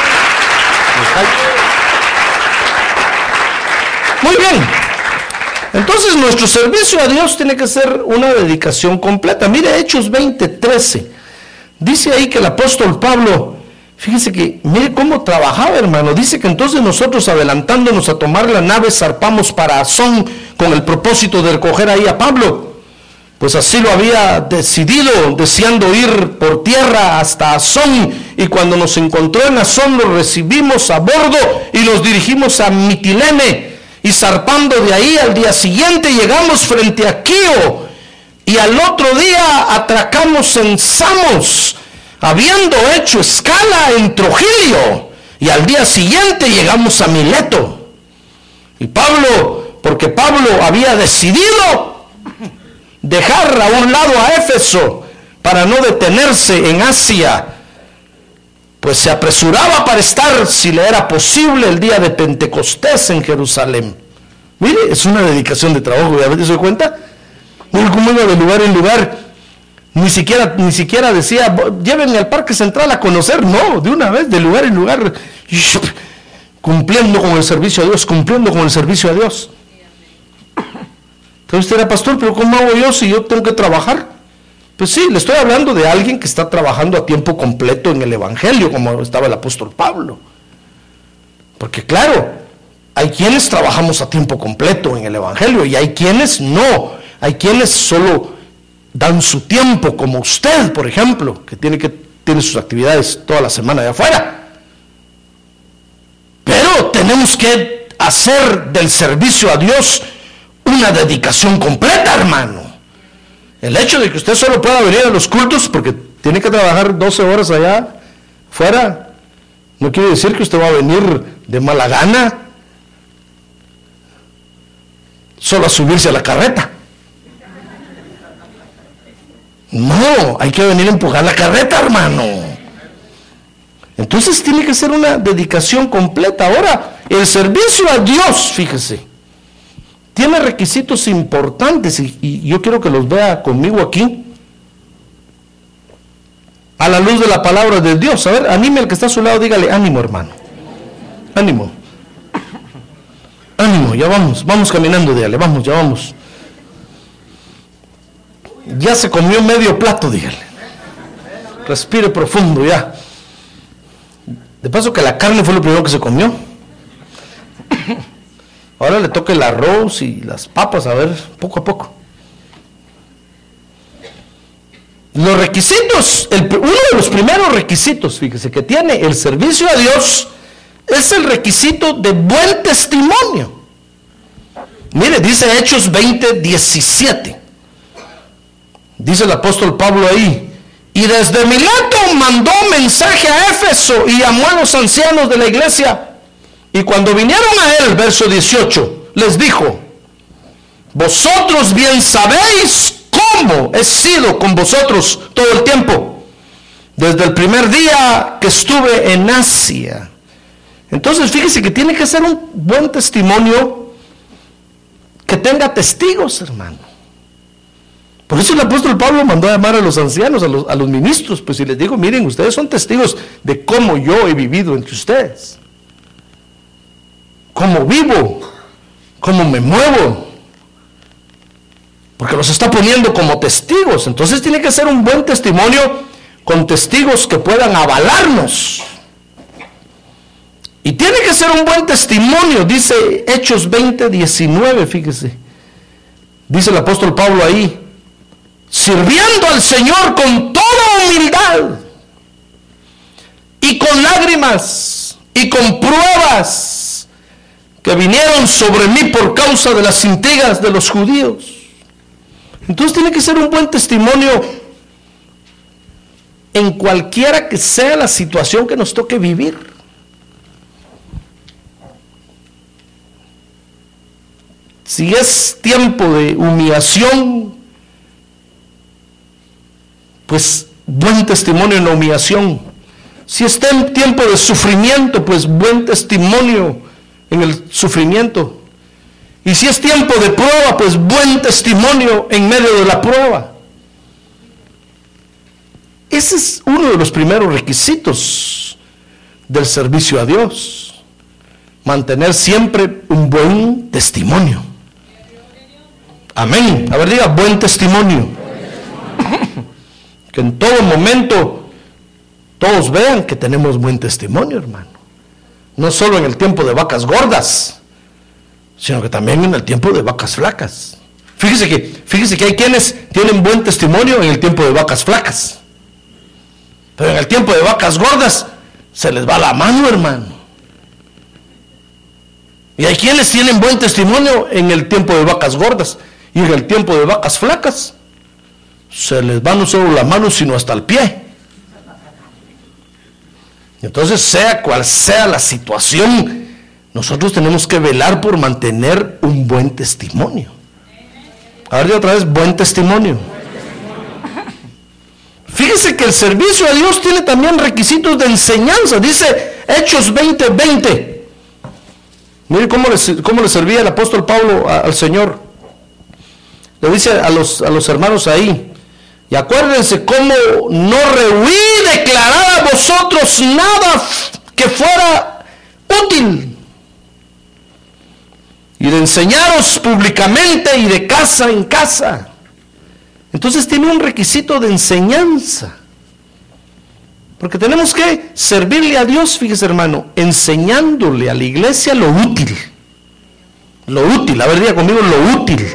Muy bien. Entonces nuestro servicio a Dios tiene que ser una dedicación completa. Mire Hechos 20:13. Dice ahí que el apóstol Pablo, fíjese que, mire cómo trabajaba, hermano. Dice que entonces nosotros, adelantándonos a tomar la nave, zarpamos para Asón con el propósito de recoger ahí a Pablo. Pues así lo había decidido, deseando ir por tierra hasta Asón. Y cuando nos encontró en Asón, lo recibimos a bordo y nos dirigimos a Mitilene. Y zarpando de ahí, al día siguiente llegamos frente a Quío. Y al otro día atracamos en Samos, habiendo hecho escala en Trogilio. Y al día siguiente llegamos a Mileto. Y Pablo, porque Pablo había decidido dejar a un lado a Éfeso para no detenerse en Asia, pues se apresuraba para estar, si le era posible, el día de Pentecostés en Jerusalén. Mire, es una dedicación de trabajo, ¿ya se da cuenta? Mire cómo iba de lugar en lugar. Ni siquiera decía, llévenme al Parque Central a conocer. No, de una vez, de lugar en lugar, cumpliendo con el servicio a Dios, cumpliendo con el servicio a Dios. Entonces usted era pastor, pero ¿cómo hago yo si yo tengo que trabajar? Pues sí, le estoy hablando de alguien que está trabajando a tiempo completo en el Evangelio, como estaba el apóstol Pablo. Porque claro, hay quienes trabajamos a tiempo completo en el Evangelio y hay quienes no. Hay quienes solo dan su tiempo, como usted, por ejemplo, que tiene sus actividades toda la semana de afuera. Pero tenemos que hacer del servicio a Dios una dedicación completa, hermano. El hecho de que usted solo pueda venir a los cultos porque tiene que trabajar 12 horas allá fuera, no quiere decir que usted va a venir de mala gana solo a subirse a la carreta. No, hay que venir a empujar la carreta, hermano. Entonces tiene que ser una dedicación completa. Ahora, el servicio a Dios, fíjese, tiene requisitos importantes y yo quiero que los vea conmigo aquí, a la luz de la palabra de Dios. A ver, anime al que está a su lado, dígale, ánimo, hermano. Ánimo. Ánimo, ya vamos caminando, dígale, ya vamos. Ya se comió medio plato, dígale. Respire profundo ya. De paso que la carne fue lo primero que se comió. Ahora le toca el arroz y las papas, a ver, poco a poco. Los requisitos, uno de los primeros requisitos, fíjese, que tiene el servicio a Dios, es el requisito de buen testimonio. Mire, dice Hechos 20:17. Dice el apóstol Pablo ahí, y desde Mileto mandó mensaje a Éfeso y llamó a los ancianos de la iglesia. Y cuando vinieron a él, verso 18, les dijo, vosotros bien sabéis cómo he sido con vosotros todo el tiempo, desde el primer día que estuve en Asia. Entonces fíjese que tiene que ser un buen testimonio que tenga testigos, hermano. Por eso el apóstol Pablo mandó a llamar a los ancianos, a los ministros, pues y les dijo, miren, ustedes son testigos de cómo yo he vivido entre ustedes. Cómo vivo, cómo me muevo. Porque los está poniendo como testigos. Entonces tiene que ser un buen testimonio con testigos que puedan avalarnos. Y tiene que ser un buen testimonio, dice Hechos 20:19, fíjese. Dice el apóstol Pablo ahí, sirviendo al Señor con toda humildad y con lágrimas y con pruebas que vinieron sobre mí por causa de las intrigas de los judíos. Entonces tiene que ser un buen testimonio en cualquiera que sea la situación que nos toque vivir. Si es tiempo de humillación, pues buen testimonio en la humillación. Si está en tiempo de sufrimiento, pues buen testimonio en el sufrimiento. Y si es tiempo de prueba, pues buen testimonio en medio de la prueba. Ese es uno de los primeros requisitos del servicio a Dios. Mantener siempre un buen testimonio. Amén. A ver, diga, buen testimonio. Que en todo momento todos vean que tenemos buen testimonio, hermano. No solo en el tiempo de vacas gordas, sino que también en el tiempo de vacas flacas. Fíjese que hay quienes tienen buen testimonio en el tiempo de vacas flacas, pero en el tiempo de vacas gordas se les va la mano, hermano. Y hay quienes tienen buen testimonio en el tiempo de vacas gordas, y en el tiempo de vacas flacas se les va no solo la mano, sino hasta el pie. Entonces, sea cual sea la situación, nosotros tenemos que velar por mantener un buen testimonio. A ver, otra vez, buen testimonio. Fíjese que el servicio a Dios tiene también requisitos de enseñanza. Dice Hechos 20:20. Mire cómo le servía el apóstol Pablo al Señor. Le dice a los hermanos ahí, y acuérdense cómo no rehuí declarar a vosotros nada que fuera útil, y de enseñaros públicamente y de casa en casa. Entonces tiene un requisito de enseñanza. Porque tenemos que servirle a Dios, fíjese hermano, enseñándole a la iglesia lo útil. Lo útil, a ver, diga conmigo, lo útil.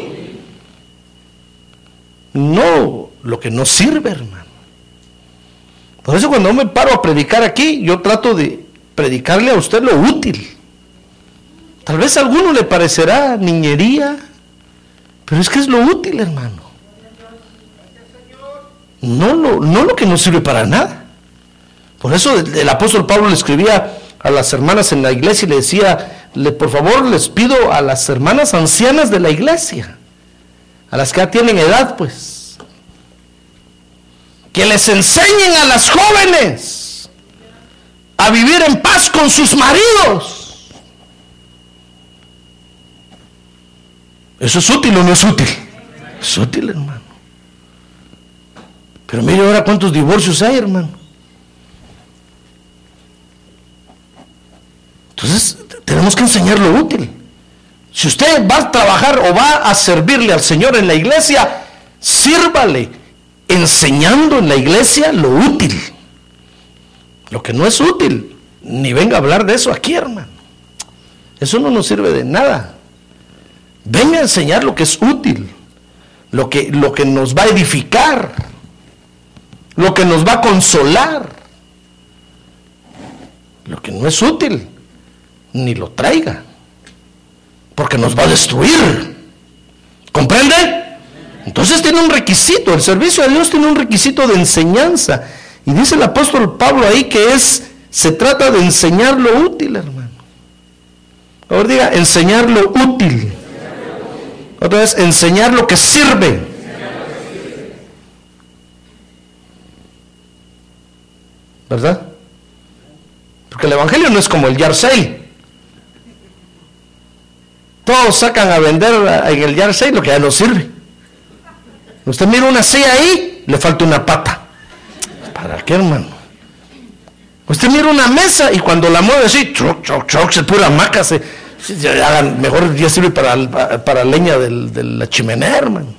No lo que no sirve, hermano. Por eso cuando me paro a predicar aquí, yo trato de predicarle a usted lo útil. Tal vez a alguno le parecerá niñería, pero es que es lo útil, hermano. No lo que no sirve para nada. Por eso el apóstol Pablo le escribía a las hermanas en la iglesia y le decía, por favor les pido a las hermanas ancianas de la iglesia, a las que ya tienen edad, pues, que les enseñen a las jóvenes a vivir en paz con sus maridos. ¿Eso es útil o no es útil? Es útil, hermano. Pero mire ahora cuántos divorcios hay, hermano. Entonces tenemos que enseñar lo útil. Si usted va a trabajar o va a servirle al Señor en la iglesia, sírvale enseñando en la iglesia lo útil. Lo que no es útil, ni venga a hablar de eso aquí, hermano. Eso no nos sirve de nada. Venga a enseñar lo que es útil, lo que nos va a edificar, lo que nos va a consolar. Lo que no es útil, ni lo traiga, porque nos va a destruir. ¿Comprende? Entonces tiene un requisito, el servicio a Dios tiene un requisito de enseñanza. Y dice el apóstol Pablo ahí que se trata de enseñar lo útil, hermano. Ahora diga, enseñar lo útil. Otra vez, enseñar lo que sirve. ¿Verdad? Porque el evangelio no es como el yard sale. Todos sacan a vender en el yard sale lo que ya no sirve. Usted mira una silla ahí, le falta una pata. ¿Para qué, hermano? Usted mira una mesa y cuando la mueve así, choc, se pura hamaca, mejor ya sirve para leña de la chimenea, hermano.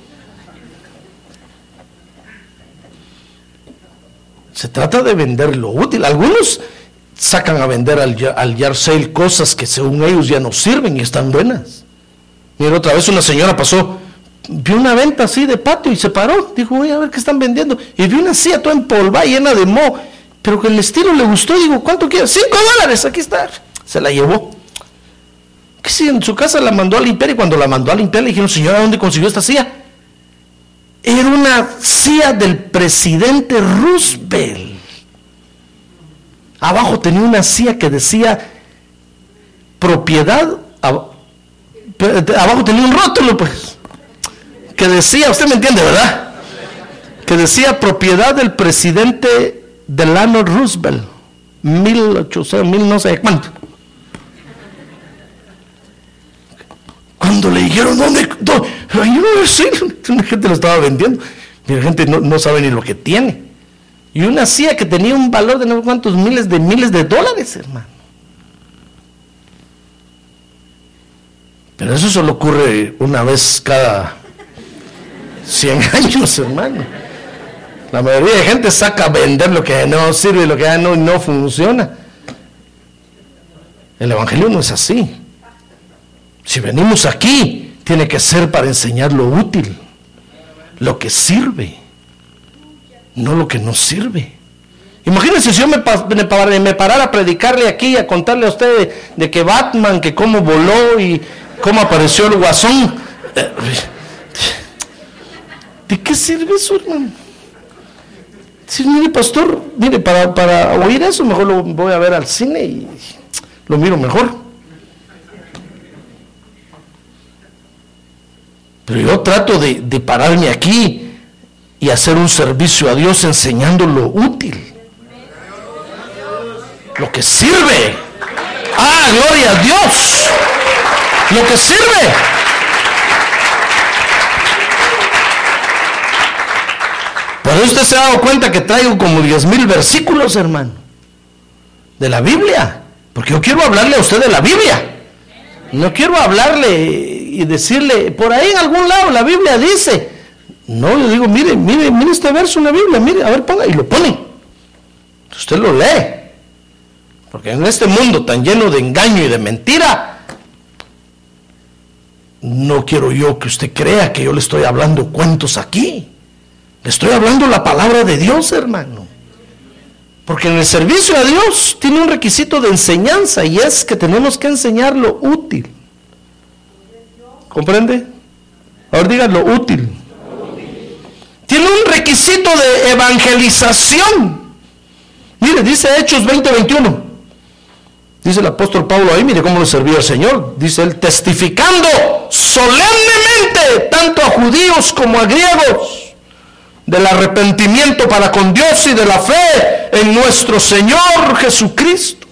Se trata de vender lo útil. Algunos sacan a vender al yard sale cosas que según ellos ya no sirven y están buenas. Mira, otra vez una señora pasó, vio una venta así de patio y se paró, dijo, voy a ver qué están vendiendo, y vio una silla toda empolvada, llena de moho, pero que el estilo le gustó. Digo, ¿cuánto quiere? $5, aquí está. Se la llevó. Que si en su casa la mandó a limpiar, y cuando la mandó a limpiar le dijeron, señora, ¿dónde consiguió esta silla? Era una silla del presidente Roosevelt. Abajo tenía una silla que decía propiedad, abajo tenía un rótulo, pues, que decía, usted me entiende, ¿verdad? Que decía propiedad del presidente Delano Roosevelt, 1800, no sé cuánto. Cuando le dijeron, ¿dónde? Yo no sé, la gente lo estaba vendiendo. La gente no sabe ni lo que tiene. Y una silla que tenía un valor de no sé cuántos miles de dólares, hermano. Pero eso solo ocurre una vez cada 100 años, hermano. La mayoría de gente saca a vender lo que no sirve, lo que ya no funciona. El evangelio no es así. Si venimos aquí, tiene que ser para enseñar lo útil, lo que sirve, no lo que no sirve. Imagínense si yo me parara a predicarle aquí, a contarle a usted de que Batman, que cómo voló y cómo apareció el Guasón. ¿De qué sirve eso, hermano? Si, mire, pastor, mire, para oír eso, mejor lo voy a ver al cine y lo miro mejor. Pero yo trato de pararme aquí y hacer un servicio a Dios enseñando lo útil, lo que sirve. ¡Ah, gloria a Dios! Lo que sirve. Por eso usted se ha dado cuenta que traigo como 10,000 versículos, hermano, de la Biblia, porque yo quiero hablarle a usted de la Biblia. No quiero hablarle y decirle, por ahí en algún lado la Biblia dice. No, yo digo, mire este verso en la Biblia, mire, a ver, ponga, y lo pone. Usted lo lee. Porque en este mundo tan lleno de engaño y de mentira, no quiero yo que usted crea que yo le estoy hablando cuentos aquí. Le estoy hablando la palabra de Dios, hermano. Porque en el servicio a Dios tiene un requisito de enseñanza, y es que tenemos que enseñar lo útil. ¿Comprende? Ahora digan lo útil. Tiene un requisito de evangelización. Mire, dice Hechos 20:21. Dice el apóstol Pablo ahí, mire cómo le servía al Señor. Dice él, testificando solemnemente tanto a judíos como a griegos del arrepentimiento para con Dios y de la fe en nuestro Señor Jesucristo.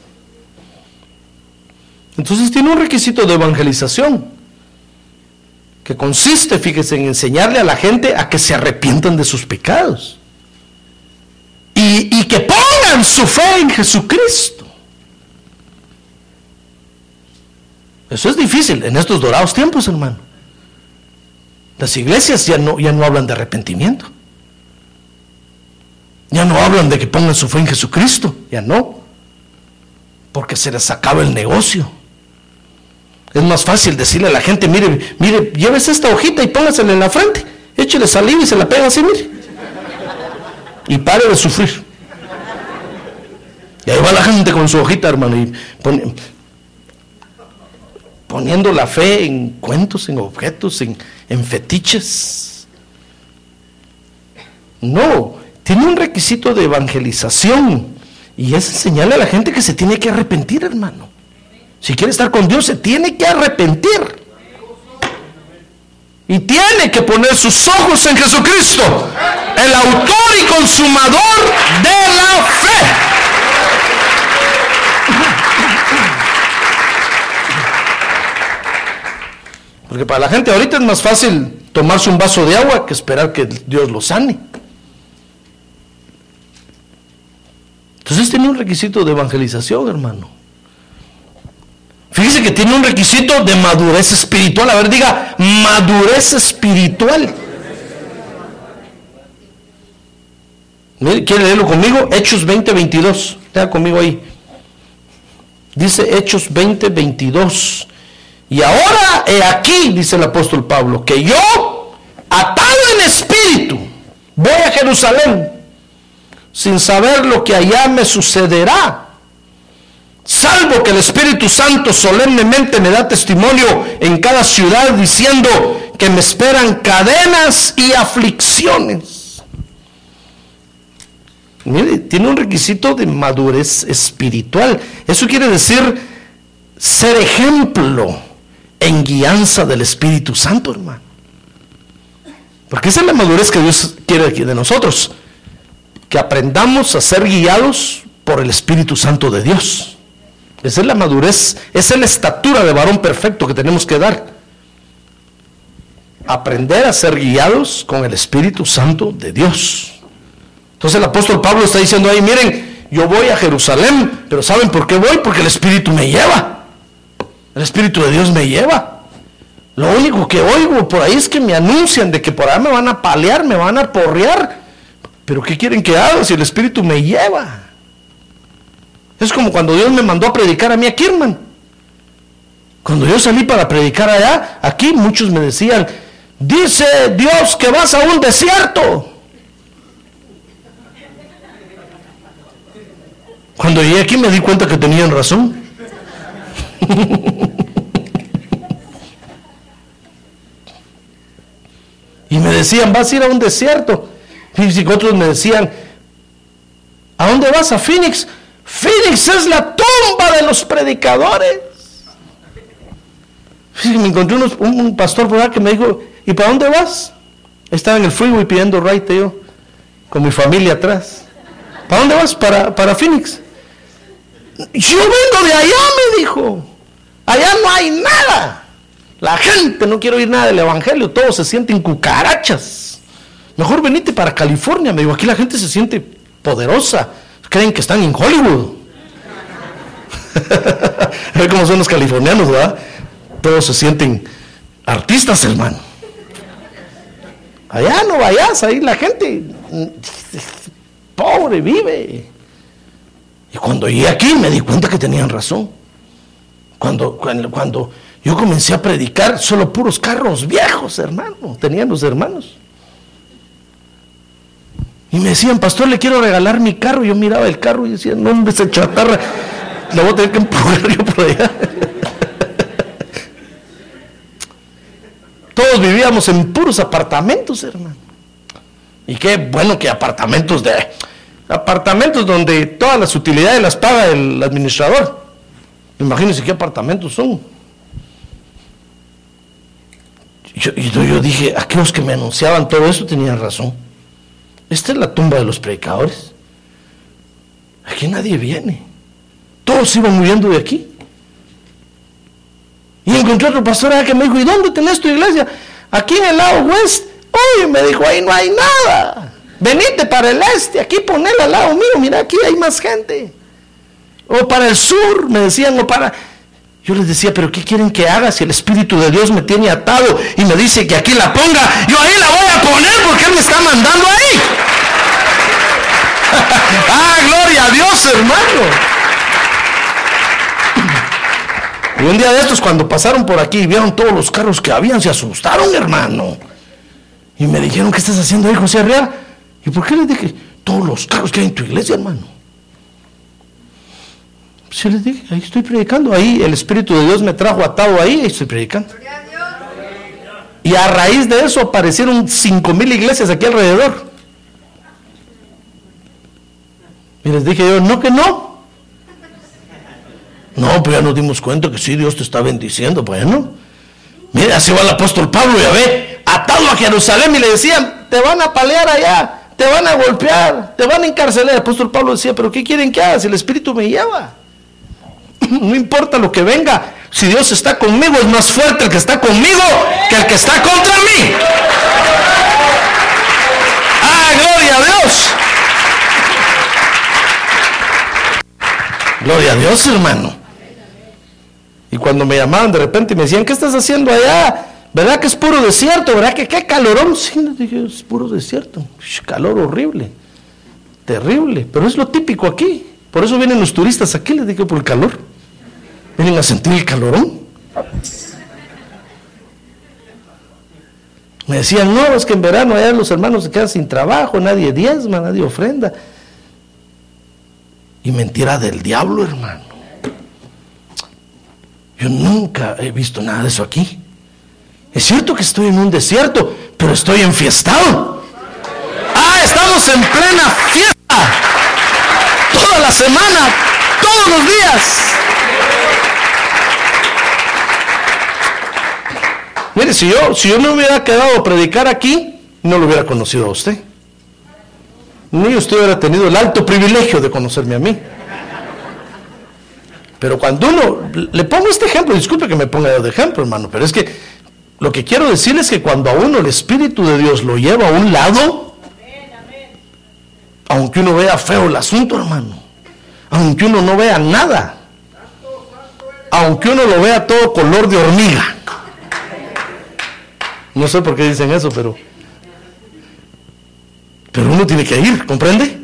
Entonces tiene un requisito de evangelización, que consiste, fíjese, en enseñarle a la gente a que se arrepientan de sus pecados y que pongan su fe en Jesucristo. Eso es difícil en estos dorados tiempos, hermano. Las iglesias ya no hablan de arrepentimiento. Ya no hablan de que pongan su fe en Jesucristo. Ya no. Porque se les acaba el negocio. Es más fácil decirle a la gente, mire, llévese esta hojita y póngasela en la frente. Échele saliva y se la pega así, mire. Y pare de sufrir. Y ahí va la gente con su hojita, hermano, y poniendo la fe en cuentos, en objetos, en fetiches. No, tiene un requisito de evangelización, y es enseñarle a la gente que se tiene que arrepentir, hermano. Si quiere estar con Dios, se tiene que arrepentir. Y tiene que poner sus ojos en Jesucristo, el autor y consumador de la fe. Porque para la gente ahorita es más fácil tomarse un vaso de agua que esperar que Dios lo sane. Entonces tiene un requisito de evangelización, hermano. Fíjese que tiene un requisito de madurez espiritual. A ver, diga, madurez espiritual. Mire, ¿quiere leerlo conmigo? Hechos 20:22. Lea conmigo ahí. Dice Hechos 20:22. Y ahora he aquí, dice el apóstol Pablo, que yo, atado en espíritu, voy a Jerusalén, sin saber lo que allá me sucederá, salvo que el Espíritu Santo solemnemente me da testimonio en cada ciudad, diciendo que me esperan cadenas y aflicciones. Mire, tiene un requisito de madurez espiritual. Eso quiere decir ser ejemplo en guianza del Espíritu Santo, hermano. Porque esa es la madurez que Dios quiere de nosotros, que aprendamos a ser guiados por el Espíritu Santo de Dios. Esa es la madurez, esa es la estatura de varón perfecto que tenemos que dar. Aprender a ser guiados con el Espíritu Santo de Dios. Entonces el apóstol Pablo está diciendo ahí, miren, yo voy a Jerusalén, pero ¿saben por qué voy? Porque el Espíritu me lleva. El Espíritu de Dios me lleva. Lo único que oigo por ahí es que me anuncian de que por ahí me van a palear, me van a porrear. Pero ¿qué quieren que haga si el Espíritu me lleva? Es como cuando Dios me mandó a predicar a mí aquí, hermano. Cuando yo salí para predicar allá, aquí muchos me decían, dice Dios que vas a un desierto. Cuando llegué aquí me di cuenta que tenían razón. Y me decían, vas a ir a un desierto. Y otros me decían, ¿a dónde vas? A Phoenix. Phoenix es la tumba de los predicadores. Y me encontré un pastor por ahí que me dijo, ¿y para dónde vas? Estaba en el freeway pidiendo ride yo, con mi familia atrás. ¿Para dónde vas? Para Phoenix. Yo vengo de allá, me dijo. Allá no hay nada. La gente no quiere oír nada del evangelio. Todos se sienten cucarachas. Mejor venite para California, me dijo. Aquí la gente se siente poderosa. Creen que están en Hollywood. A ver cómo son los californianos, ¿verdad? Todos se sienten artistas, hermano. Allá no vayas, ahí la gente pobre vive. Y cuando llegué aquí me di cuenta que tenían razón. Cuando yo comencé a predicar, solo puros carros viejos, hermano, tenían los hermanos. Y me decían, pastor, le quiero regalar mi carro. Yo miraba el carro y decía, no, hombre, esa chatarra la voy a tener que empujar yo por allá. Todos vivíamos en puros apartamentos, hermano. Y qué bueno que apartamentos donde todas las utilidades las paga el administrador. Imagínense qué apartamentos son. Yo dije, aquellos que me anunciaban todo esto tenían razón. Esta es la tumba de los predicadores. Aquí nadie viene. Todos iban huyendo de aquí. Y encontré otro pastor allá que me dijo, ¿y dónde tenés tu iglesia? Aquí en el lado oeste. Oye, me dijo, ahí no hay nada. Venite para el este, aquí ponela al lado mío, mira, aquí hay más gente. O para el sur, me decían, o para... Yo les decía, pero ¿qué quieren que haga si el Espíritu de Dios me tiene atado y me dice que aquí la ponga? Yo ahí la voy a poner porque Él me está mandando ahí. ¡Ah, gloria a Dios, hermano! Y un día de estos, cuando pasaron por aquí y vieron todos los carros que habían, se asustaron, hermano. Y me dijeron, ¿qué estás haciendo ahí, José Arriaga? ¿Y por qué les dije? Todos los carros que hay en tu iglesia, hermano. Pues yo les dije, ahí estoy predicando, ahí el Espíritu de Dios me trajo atado ahí estoy predicando. Y a raíz de eso aparecieron 5,000 iglesias aquí alrededor. Y les dije yo, no que no. No, pues ya nos dimos cuenta que sí, Dios te está bendiciendo, bueno. Mira, así va el apóstol Pablo, ya ve, atado a Jerusalén, y le decían, te van a palear allá, te van a golpear, te van a encarcelar. El apóstol Pablo decía, pero ¿qué quieren que haga si el Espíritu me lleva? No importa lo que venga, si Dios está conmigo, es más fuerte el que está conmigo que el que está contra mí. ¡Ah, gloria a Dios! Gloria a Dios, hermano. Y cuando me llamaban de repente y me decían, ¿qué estás haciendo allá? ¿Verdad que es puro desierto? ¿Verdad que qué calorón? Sí, les dije, es puro desierto. Calor horrible, terrible, pero es lo típico aquí. Por eso vienen los turistas aquí, les dije, por el calor. Vienen a sentir el calorón. Me decían, no, es que en verano allá los hermanos se quedan sin trabajo, nadie diezma, nadie ofrenda. Y mentira del diablo, hermano. Yo nunca he visto nada de eso aquí. Es cierto que estoy en un desierto, pero estoy enfiestado. Ah, estamos en plena fiesta. Toda la semana, todos los días. Mire, si yo me hubiera quedado a predicar aquí, no lo hubiera conocido a usted. Ni usted hubiera tenido el alto privilegio de conocerme a mí. Pero cuando uno, le pongo este ejemplo, disculpe que me ponga de ejemplo, hermano, pero es que lo que quiero decirles es que cuando a uno el Espíritu de Dios lo lleva a un lado, aunque uno vea feo el asunto, hermano, aunque uno no vea nada, aunque uno lo vea todo color de hormiga, no sé por qué dicen eso, pero uno tiene que ir, ¿comprende?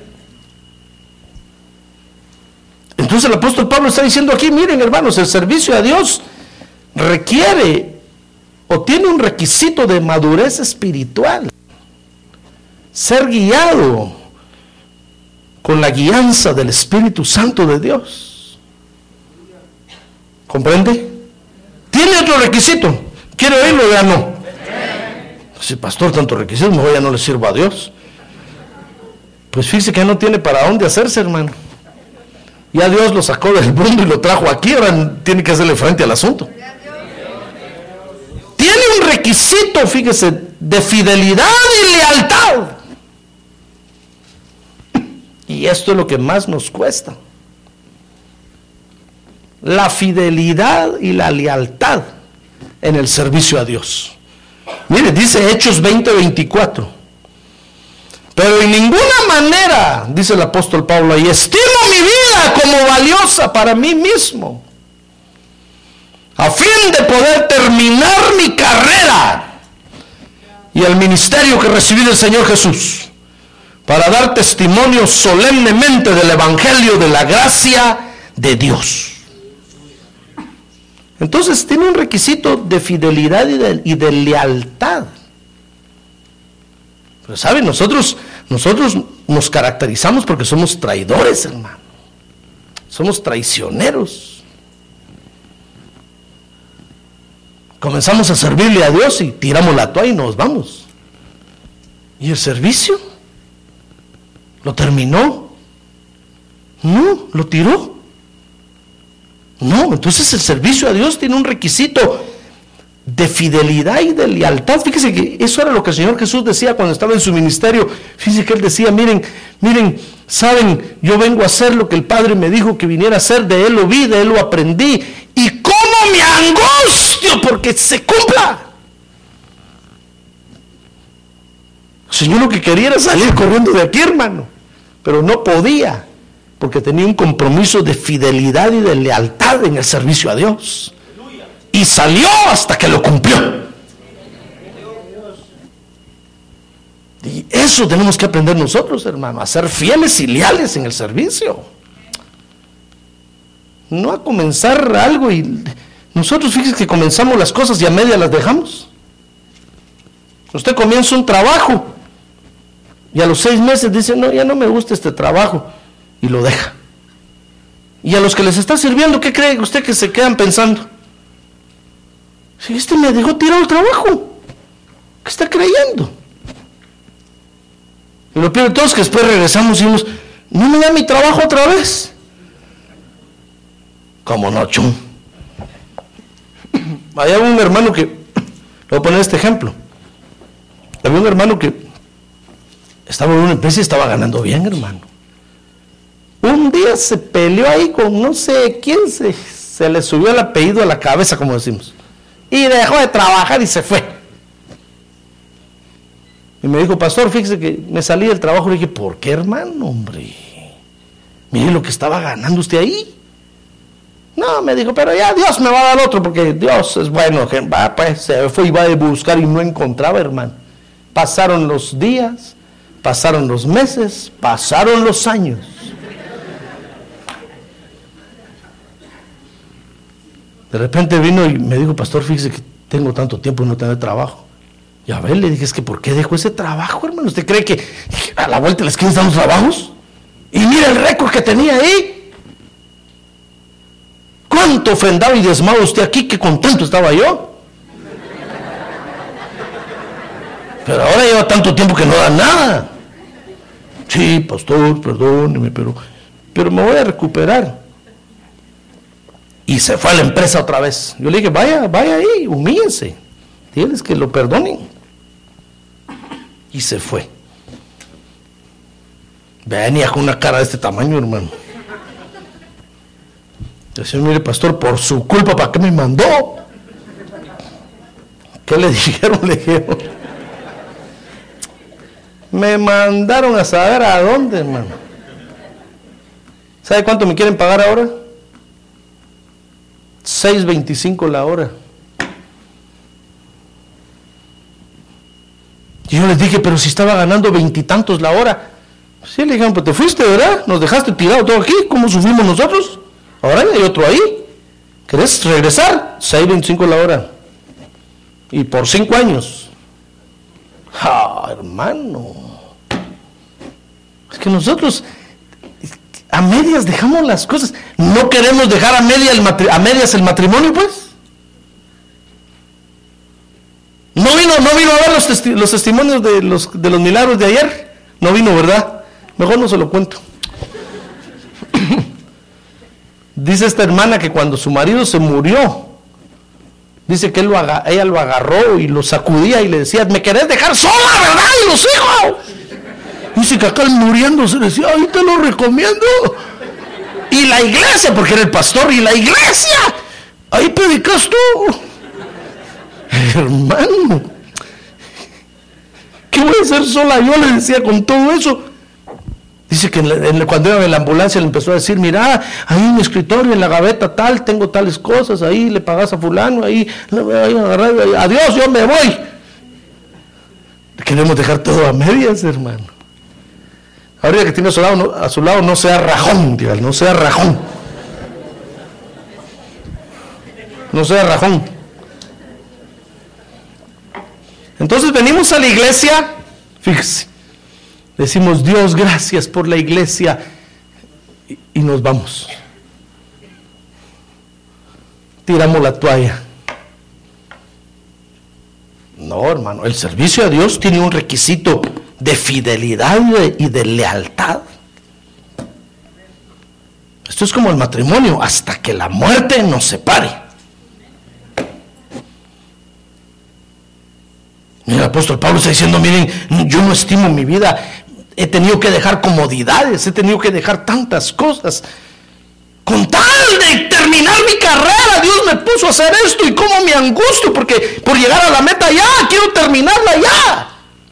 Entonces el apóstol Pablo está diciendo aquí, miren hermanos, el servicio a Dios requiere o tiene un requisito de madurez espiritual, ser guiado con la guianza del Espíritu Santo de Dios. ¿Comprende? Tiene otro requisito. ¿Quiere oírlo? Ya no. Si pastor, tanto requisito, mejor ya no le sirvo a Dios. Pues fíjese que ya no tiene para dónde hacerse, hermano. Ya Dios lo sacó del mundo y lo trajo aquí, ahora tiene que hacerle frente al asunto. Tiene un requisito, fíjese, de fidelidad y lealtad. Y esto es lo que más nos cuesta. La fidelidad y la lealtad en el servicio a Dios. Mire, dice Hechos 20:24. Pero en ninguna manera, dice el apóstol Pablo ahí, estimo mi vida como valiosa para mí mismo, a fin de poder terminar mi carrera y al ministerio que recibí del Señor Jesús para dar testimonio solemnemente del evangelio de la gracia de Dios. Entonces tiene un requisito de fidelidad y de lealtad. Pero saben, nosotros nos caracterizamos porque somos traidores, hermano. Somos traicioneros. Comenzamos a servirle a Dios y tiramos la toalla y nos vamos. ¿Y el servicio? ¿Lo terminó? No, lo tiró. No, entonces el servicio a Dios tiene un requisito de fidelidad y de lealtad. Fíjese que eso era lo que el Señor Jesús decía cuando estaba en su ministerio. Fíjese que Él decía, miren, saben, yo vengo a hacer lo que el Padre me dijo que viniera a hacer, de Él lo vi, de Él lo aprendí, y cómo me angustio porque se cumpla. El Señor lo que quería era salir corriendo de aquí, hermano, pero no podía, porque tenía un compromiso de fidelidad y de lealtad en el servicio a Dios. Y salió hasta que lo cumplió. Y eso tenemos que aprender nosotros, hermano, a ser fieles y leales en el servicio. No a comenzar algo y nosotros, fíjense que comenzamos las cosas y a media las dejamos. Usted comienza un trabajo y a los 6 meses dice, no, ya no me gusta este trabajo, y lo deja. Y a los que les está sirviendo, ¿qué cree usted que se quedan pensando? Si este me dejó tirado el trabajo, ¿qué está creyendo? Y lo peor de todo es que después regresamos y decimos, ¿no me da mi trabajo otra vez? ¿Cómo no, chum? Había un hermano que, le voy a poner este ejemplo. Había un hermano que estaba en una empresa y estaba ganando bien, hermano. Un día se peleó ahí con no sé quién, se le subió el apellido a la cabeza, como decimos. Y dejó de trabajar y se fue. Y me dijo, pastor, fíjese que me salí del trabajo. Le dije, ¿por qué, hermano, hombre? Mire lo que estaba ganando usted ahí. No, me dijo, pero ya Dios me va a dar otro, porque Dios es bueno. Pues se fue y va a buscar y no encontraba, hermano. Pasaron los días, pasaron los meses, pasaron los años. De repente vino y me dijo, pastor, fíjese que tengo tanto tiempo y no tener trabajo. Y a ver, le dije, es que ¿por qué dejó ese trabajo, hermano? ¿Usted cree que a la vuelta de la esquina están los trabajos? Y mira el récord que tenía ahí. ¿Cuánto ofrendaba y diezmaba usted aquí? Qué contento estaba yo. Pero ahora lleva tanto tiempo que no da nada. Sí, pastor, perdóneme, pero me voy a recuperar. Y se fue a la empresa otra vez. Yo le dije, vaya ahí, humíllense. Díganles que lo perdonen. Y se fue. Venía con una cara de este tamaño, hermano. Decía, mire, pastor, por su culpa, ¿para qué me mandó? ¿Qué le dijeron? Le dijeron. Me mandaron a saber a dónde, hermano. ¿Sabe cuánto me quieren pagar ahora? $6.25 la hora. Y yo les dije, pero si estaba ganando 20 y tantos la hora. Sí, le dijeron, pues te fuiste, ¿verdad? Nos dejaste tirado todo aquí, ¿cómo sufrimos nosotros? Ahora hay otro ahí. ¿Querés regresar? $6.25 la hora. Y por 5 años. Hermano. Es que nosotros a medias dejamos las cosas. No queremos dejar a medias el matrimonio, pues. No vino a ver los testimonios de los milagros de ayer. No vino, ¿verdad? Mejor no se lo cuento. Dice esta hermana que cuando su marido se murió, dice que ella lo agarró y lo sacudía y le decía, ¿me querés dejar sola, verdad? Y los hijos. Dice que acá muriéndose le decía, ay, te lo recomiendo. Y la iglesia, porque era el pastor, y la iglesia, ahí predicas tú. Hermano, ¿qué voy a hacer sola? Yo le decía con todo eso. Dice que cuando iba en la ambulancia le empezó a decir, mira, ahí en mi escritorio, en la gaveta tal, tengo tales cosas, ahí le pagas a fulano, ahí adiós, yo me voy. Queremos dejar todo a medias, hermano. Ahora que tiene a su lado, no sea rajón, dígale, no sea rajón. No sea rajón. Entonces venimos a la iglesia, fíjese, decimos Dios, gracias por la iglesia, y nos vamos. Tiramos la toalla. No, hermano, el servicio a Dios tiene un requisito de fidelidad y de lealtad. Esto es como el matrimonio, hasta que la muerte nos separe. Mira, el apóstol Pablo está diciendo, miren, yo no estimo mi vida, he tenido que dejar comodidades, he tenido que dejar tantas cosas. Con tal de terminar mi carrera, Dios me puso a hacer esto, y cómo me angustio, porque por llegar a la meta ya, quiero terminarla ya.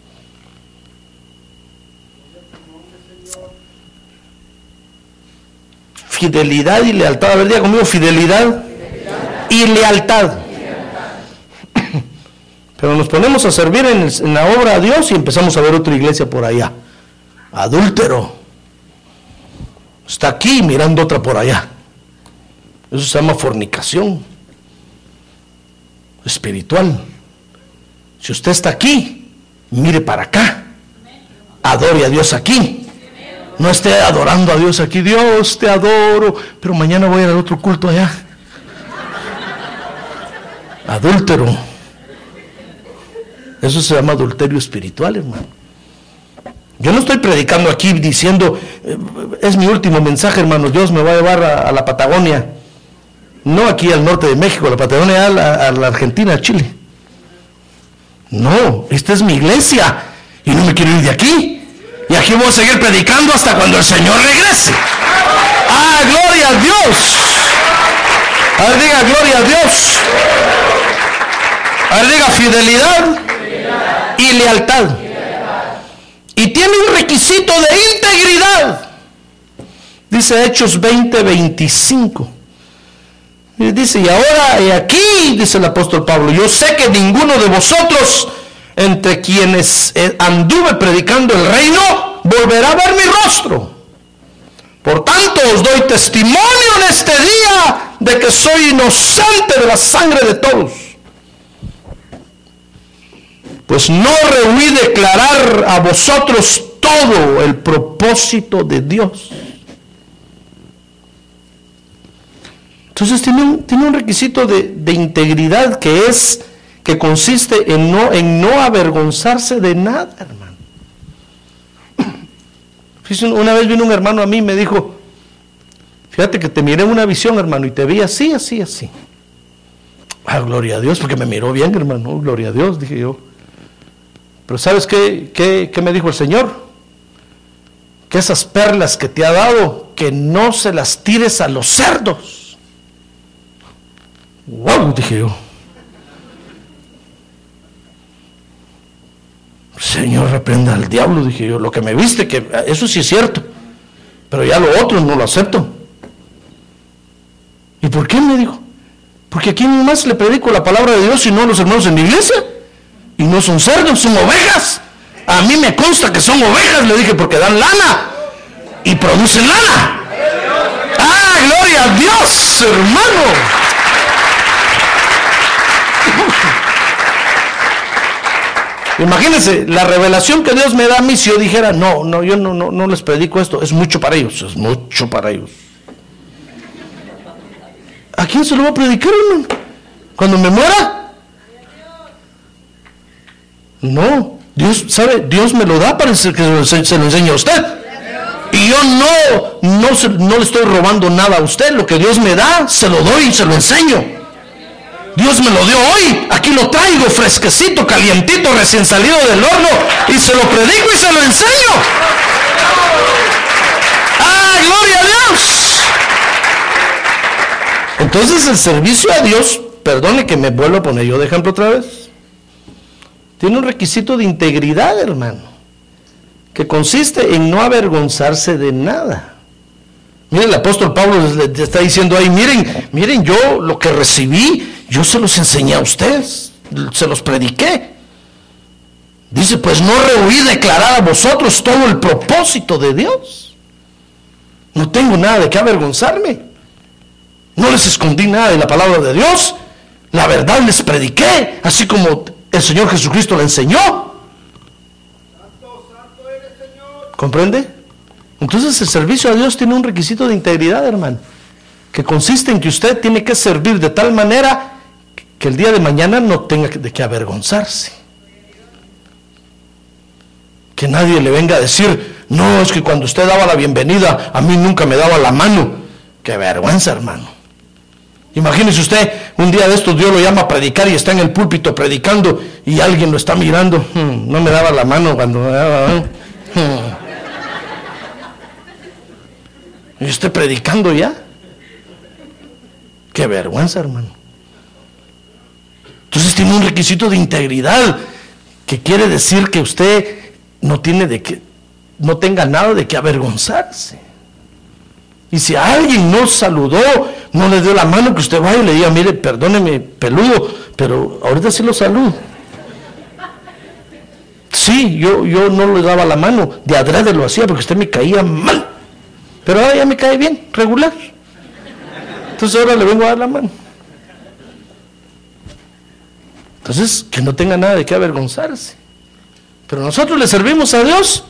Fidelidad y lealtad. A ver, diga conmigo, fidelidad y lealtad. Pero nos ponemos a servir en la obra a Dios y empezamos a ver otra iglesia por allá. Adúltero. Está aquí mirando otra por allá. Eso se llama fornicación espiritual. Si usted está aquí, mire para acá. Adore a Dios aquí. No esté adorando a Dios aquí. Dios, te adoro, pero mañana voy a ir al otro culto allá. Adúltero. Eso se llama adulterio espiritual, hermano. Yo no estoy predicando aquí diciendo, es mi último mensaje, hermano, Dios me va a llevar a la Patagonia. No aquí al norte de México, a la Patagonia, a la Argentina, a Chile. No, esta es mi iglesia y no me quiero ir de aquí. Y aquí voy a seguir predicando hasta cuando el Señor regrese. ¡Ah, gloria a Dios! A ver, diga, gloria a Dios. A ver, diga, fidelidad y lealtad. Y tiene un requisito de integridad. Dice Hechos 20:25. Y dice, y ahora he aquí, dice el apóstol Pablo, yo sé que ninguno de vosotros, entre quienes anduve predicando el reino, volverá a ver mi rostro. Por tanto, os doy testimonio en este día de que soy inocente de la sangre de todos. Pues no rehuí declarar a vosotros todo el propósito de Dios. Entonces tiene un requisito de integridad que consiste en no avergonzarse de nada, hermano. Una vez vino un hermano a mí y me dijo, fíjate que te miré en una visión, hermano, y te vi así, así, así. Ah, gloria a Dios, porque me miró bien, hermano, gloria a Dios, dije yo. Pero ¿sabes qué me dijo el Señor? Que esas perlas que te ha dado, que no se las tires a los cerdos. ¡Wow! Dije yo. Señor, reprenda al diablo, dije yo. Lo que me viste, que eso sí es cierto, pero ya lo otro no lo acepto. ¿Y por qué? Me dijo. Porque aquí más le predico la palabra de Dios y no a los hermanos en la iglesia. Y no son cerdos, son ovejas. A mí me consta que son ovejas, le dije, porque dan lana y producen lana. ¡Ah, gloria a Dios, hermano! Imagínense la revelación que Dios me da a mí. Si yo dijera, no, yo no les predico esto, es mucho para ellos, es mucho para ellos. ¿A quién se lo va a predicar, hermano? ¿Cuando me muera? No, Dios, ¿sabe? Dios me lo da para que se lo enseñe a usted. Y yo no le estoy robando nada a usted. Lo que Dios me da, se lo doy y se lo enseño. Dios me lo dio hoy, aquí lo traigo fresquecito, calientito, recién salido del horno, y se lo predico y se lo enseño. ¡Ah, gloria a Dios! Entonces el servicio a Dios, perdone que me vuelvo a poner yo de ejemplo otra vez, tiene un requisito de integridad, hermano, que consiste en no avergonzarse de nada. Miren, el apóstol Pablo le está diciendo ahí, miren, yo lo que recibí, yo se los enseñé a ustedes, se los prediqué. Dice, pues no rehuí declarar a vosotros todo el propósito de Dios. No tengo nada de qué avergonzarme. No les escondí nada de la palabra de Dios. La verdad les prediqué, así como el Señor Jesucristo la enseñó. Santo, santo eres, Señor. ¿Comprende? Entonces el servicio a Dios tiene un requisito de integridad, hermano, que consiste en que usted tiene que servir de tal manera que el día de mañana no tenga de qué avergonzarse. Que nadie le venga a decir, no, es que cuando usted daba la bienvenida, a mí nunca me daba la mano. ¡Qué vergüenza, hermano! Imagínese usted, un día de estos Dios lo llama a predicar y está en el púlpito predicando y alguien lo está mirando. No me daba la mano cuando me daba. Y usted predicando ya. ¡Qué vergüenza, hermano! Entonces tiene un requisito de integridad, que quiere decir que usted no tenga nada de qué avergonzarse. Y si a alguien no saludó, no le dio la mano, que usted vaya y le diga, mire, perdóneme, peludo, pero ahorita sí lo saludo. Sí, yo no le daba la mano, de adrede lo hacía porque usted me caía mal, pero ahora ya me cae bien, regular. Entonces ahora le vengo a dar la mano. Entonces, que no tenga nada de qué avergonzarse. Pero nosotros le servimos a Dios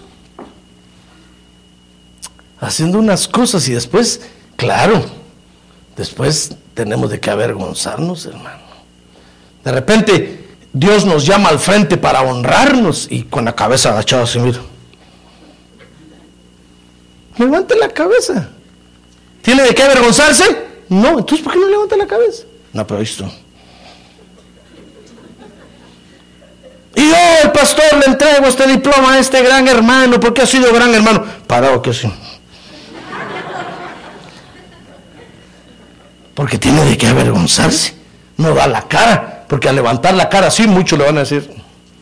haciendo unas cosas y después, claro, después tenemos de qué avergonzarnos, hermano. De repente Dios nos llama al frente para honrarnos y con la cabeza agachada así, mira. Levante la cabeza. ¿Tiene de qué avergonzarse? No, entonces ¿por qué no levanta la cabeza? No, pero esto. Y yo, el pastor, le entrego este diploma a este gran hermano, porque ha sido gran hermano. Parado que sí. Porque tiene de qué avergonzarse. No da la cara, porque al levantar la cara así, muchos le van a decir.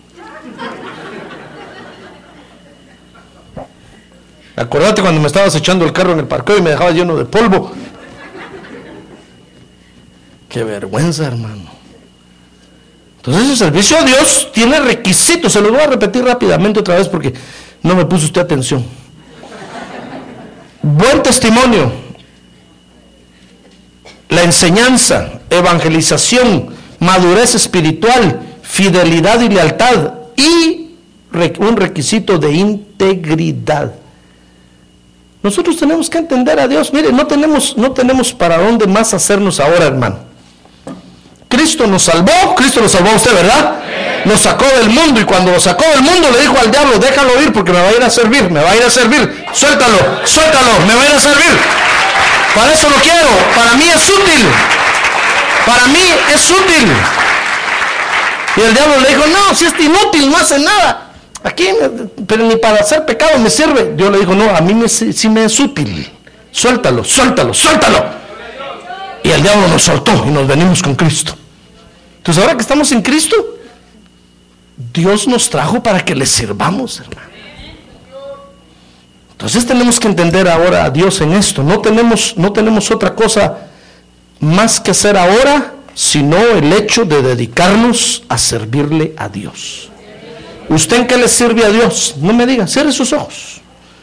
Acordate cuando me estabas echando el carro en el parqueo y me dejabas lleno de polvo. Qué vergüenza, hermano. Entonces el servicio a Dios tiene requisitos. Se los voy a repetir rápidamente otra vez porque no me puso usted atención. Buen testimonio, la enseñanza, evangelización, madurez espiritual, fidelidad y lealtad y un requisito de integridad. Nosotros tenemos que entender a Dios. Mire, no tenemos para dónde más hacernos ahora, hermano. Cristo nos salvó a usted, ¿verdad? Sí. Nos sacó del mundo, y cuando lo sacó del mundo le dijo al diablo, déjalo ir porque me va a ir a servir, suéltalo, me va a ir a servir. Para eso lo quiero, para mí es útil. Y el diablo le dijo, no, si es inútil, no hace nada. Aquí, pero ni para hacer pecado me sirve. Dios le dijo, no, a mí sí me es útil. Suéltalo. Y el diablo nos soltó y nos venimos con Cristo. Entonces ahora que estamos en Cristo, Dios nos trajo para que le sirvamos, hermano. Entonces tenemos que entender ahora a Dios en esto. No tenemos otra cosa más que hacer ahora, sino el hecho de dedicarnos a servirle a Dios. ¿Usted en qué le sirve a Dios? No me diga, cierre sus ojos.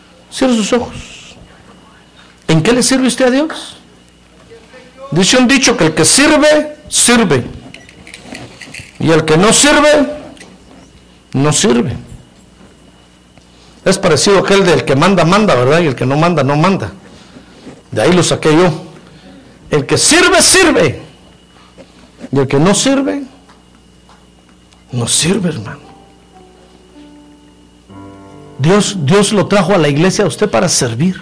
¿En qué le sirve usted a Dios? Dice un dicho que el que sirve, sirve. Y el que no sirve, no sirve. Es parecido a aquel del que manda, ¿verdad? Y el que no manda, no manda. De ahí lo saqué yo. El que sirve, sirve. Y el que no sirve, no sirve, hermano. Dios lo trajo a la iglesia a usted para servir.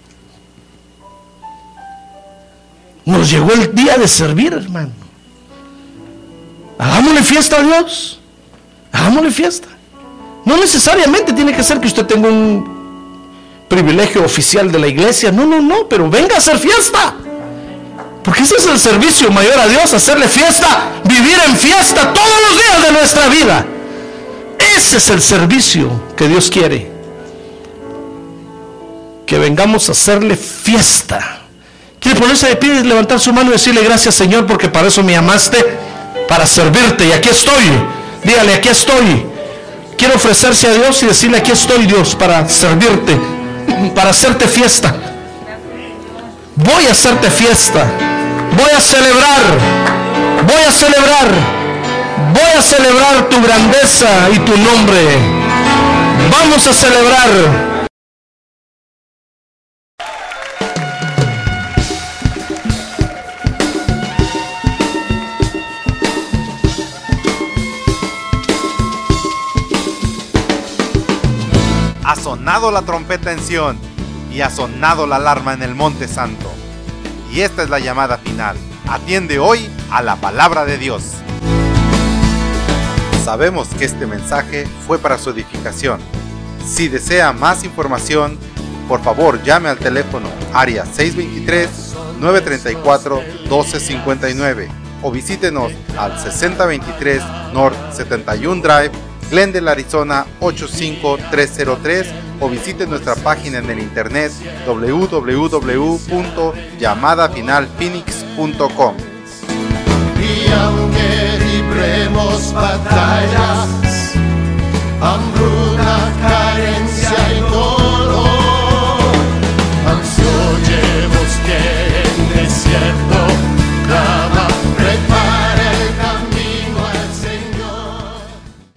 Nos llegó el día de servir, hermano. Hagámosle fiesta a Dios. Hagámosle fiesta. No necesariamente tiene que ser que usted tenga un privilegio oficial de la iglesia. No, pero venga a hacer fiesta. Porque ese es el servicio mayor a Dios, hacerle fiesta, vivir en fiesta todos los días de nuestra vida. Ese es el servicio que Dios quiere. Que vengamos a hacerle fiesta. ¿Quiere ponerse de pie y levantar su mano y decirle gracias, Señor, porque para eso me llamaste, para servirte? Y aquí estoy. Dígale, aquí estoy. quiere ofrecerse a Dios y decirle: aquí estoy, Dios, para servirte, para hacerte fiesta. Voy a hacerte fiesta. Voy a celebrar. Voy a celebrar. Voy a celebrar tu grandeza y tu nombre. Vamos a celebrar. Ha sonado la trompeta en Sión y ha sonado la alarma en el Monte Santo. Y esta es la llamada final. Atiende hoy a la palabra de Dios. Sabemos que este mensaje fue para su edificación. Si desea más información, por favor llame al teléfono área 623-934-1259 o visítenos al 6023 North 71 Drive, Glendale, Arizona 85303, o visite nuestra página en el internet www.llamadafinalphoenix.com. Y aunque libremos batallas, hambruna, carencia y dolor, ansioyemos que en desierto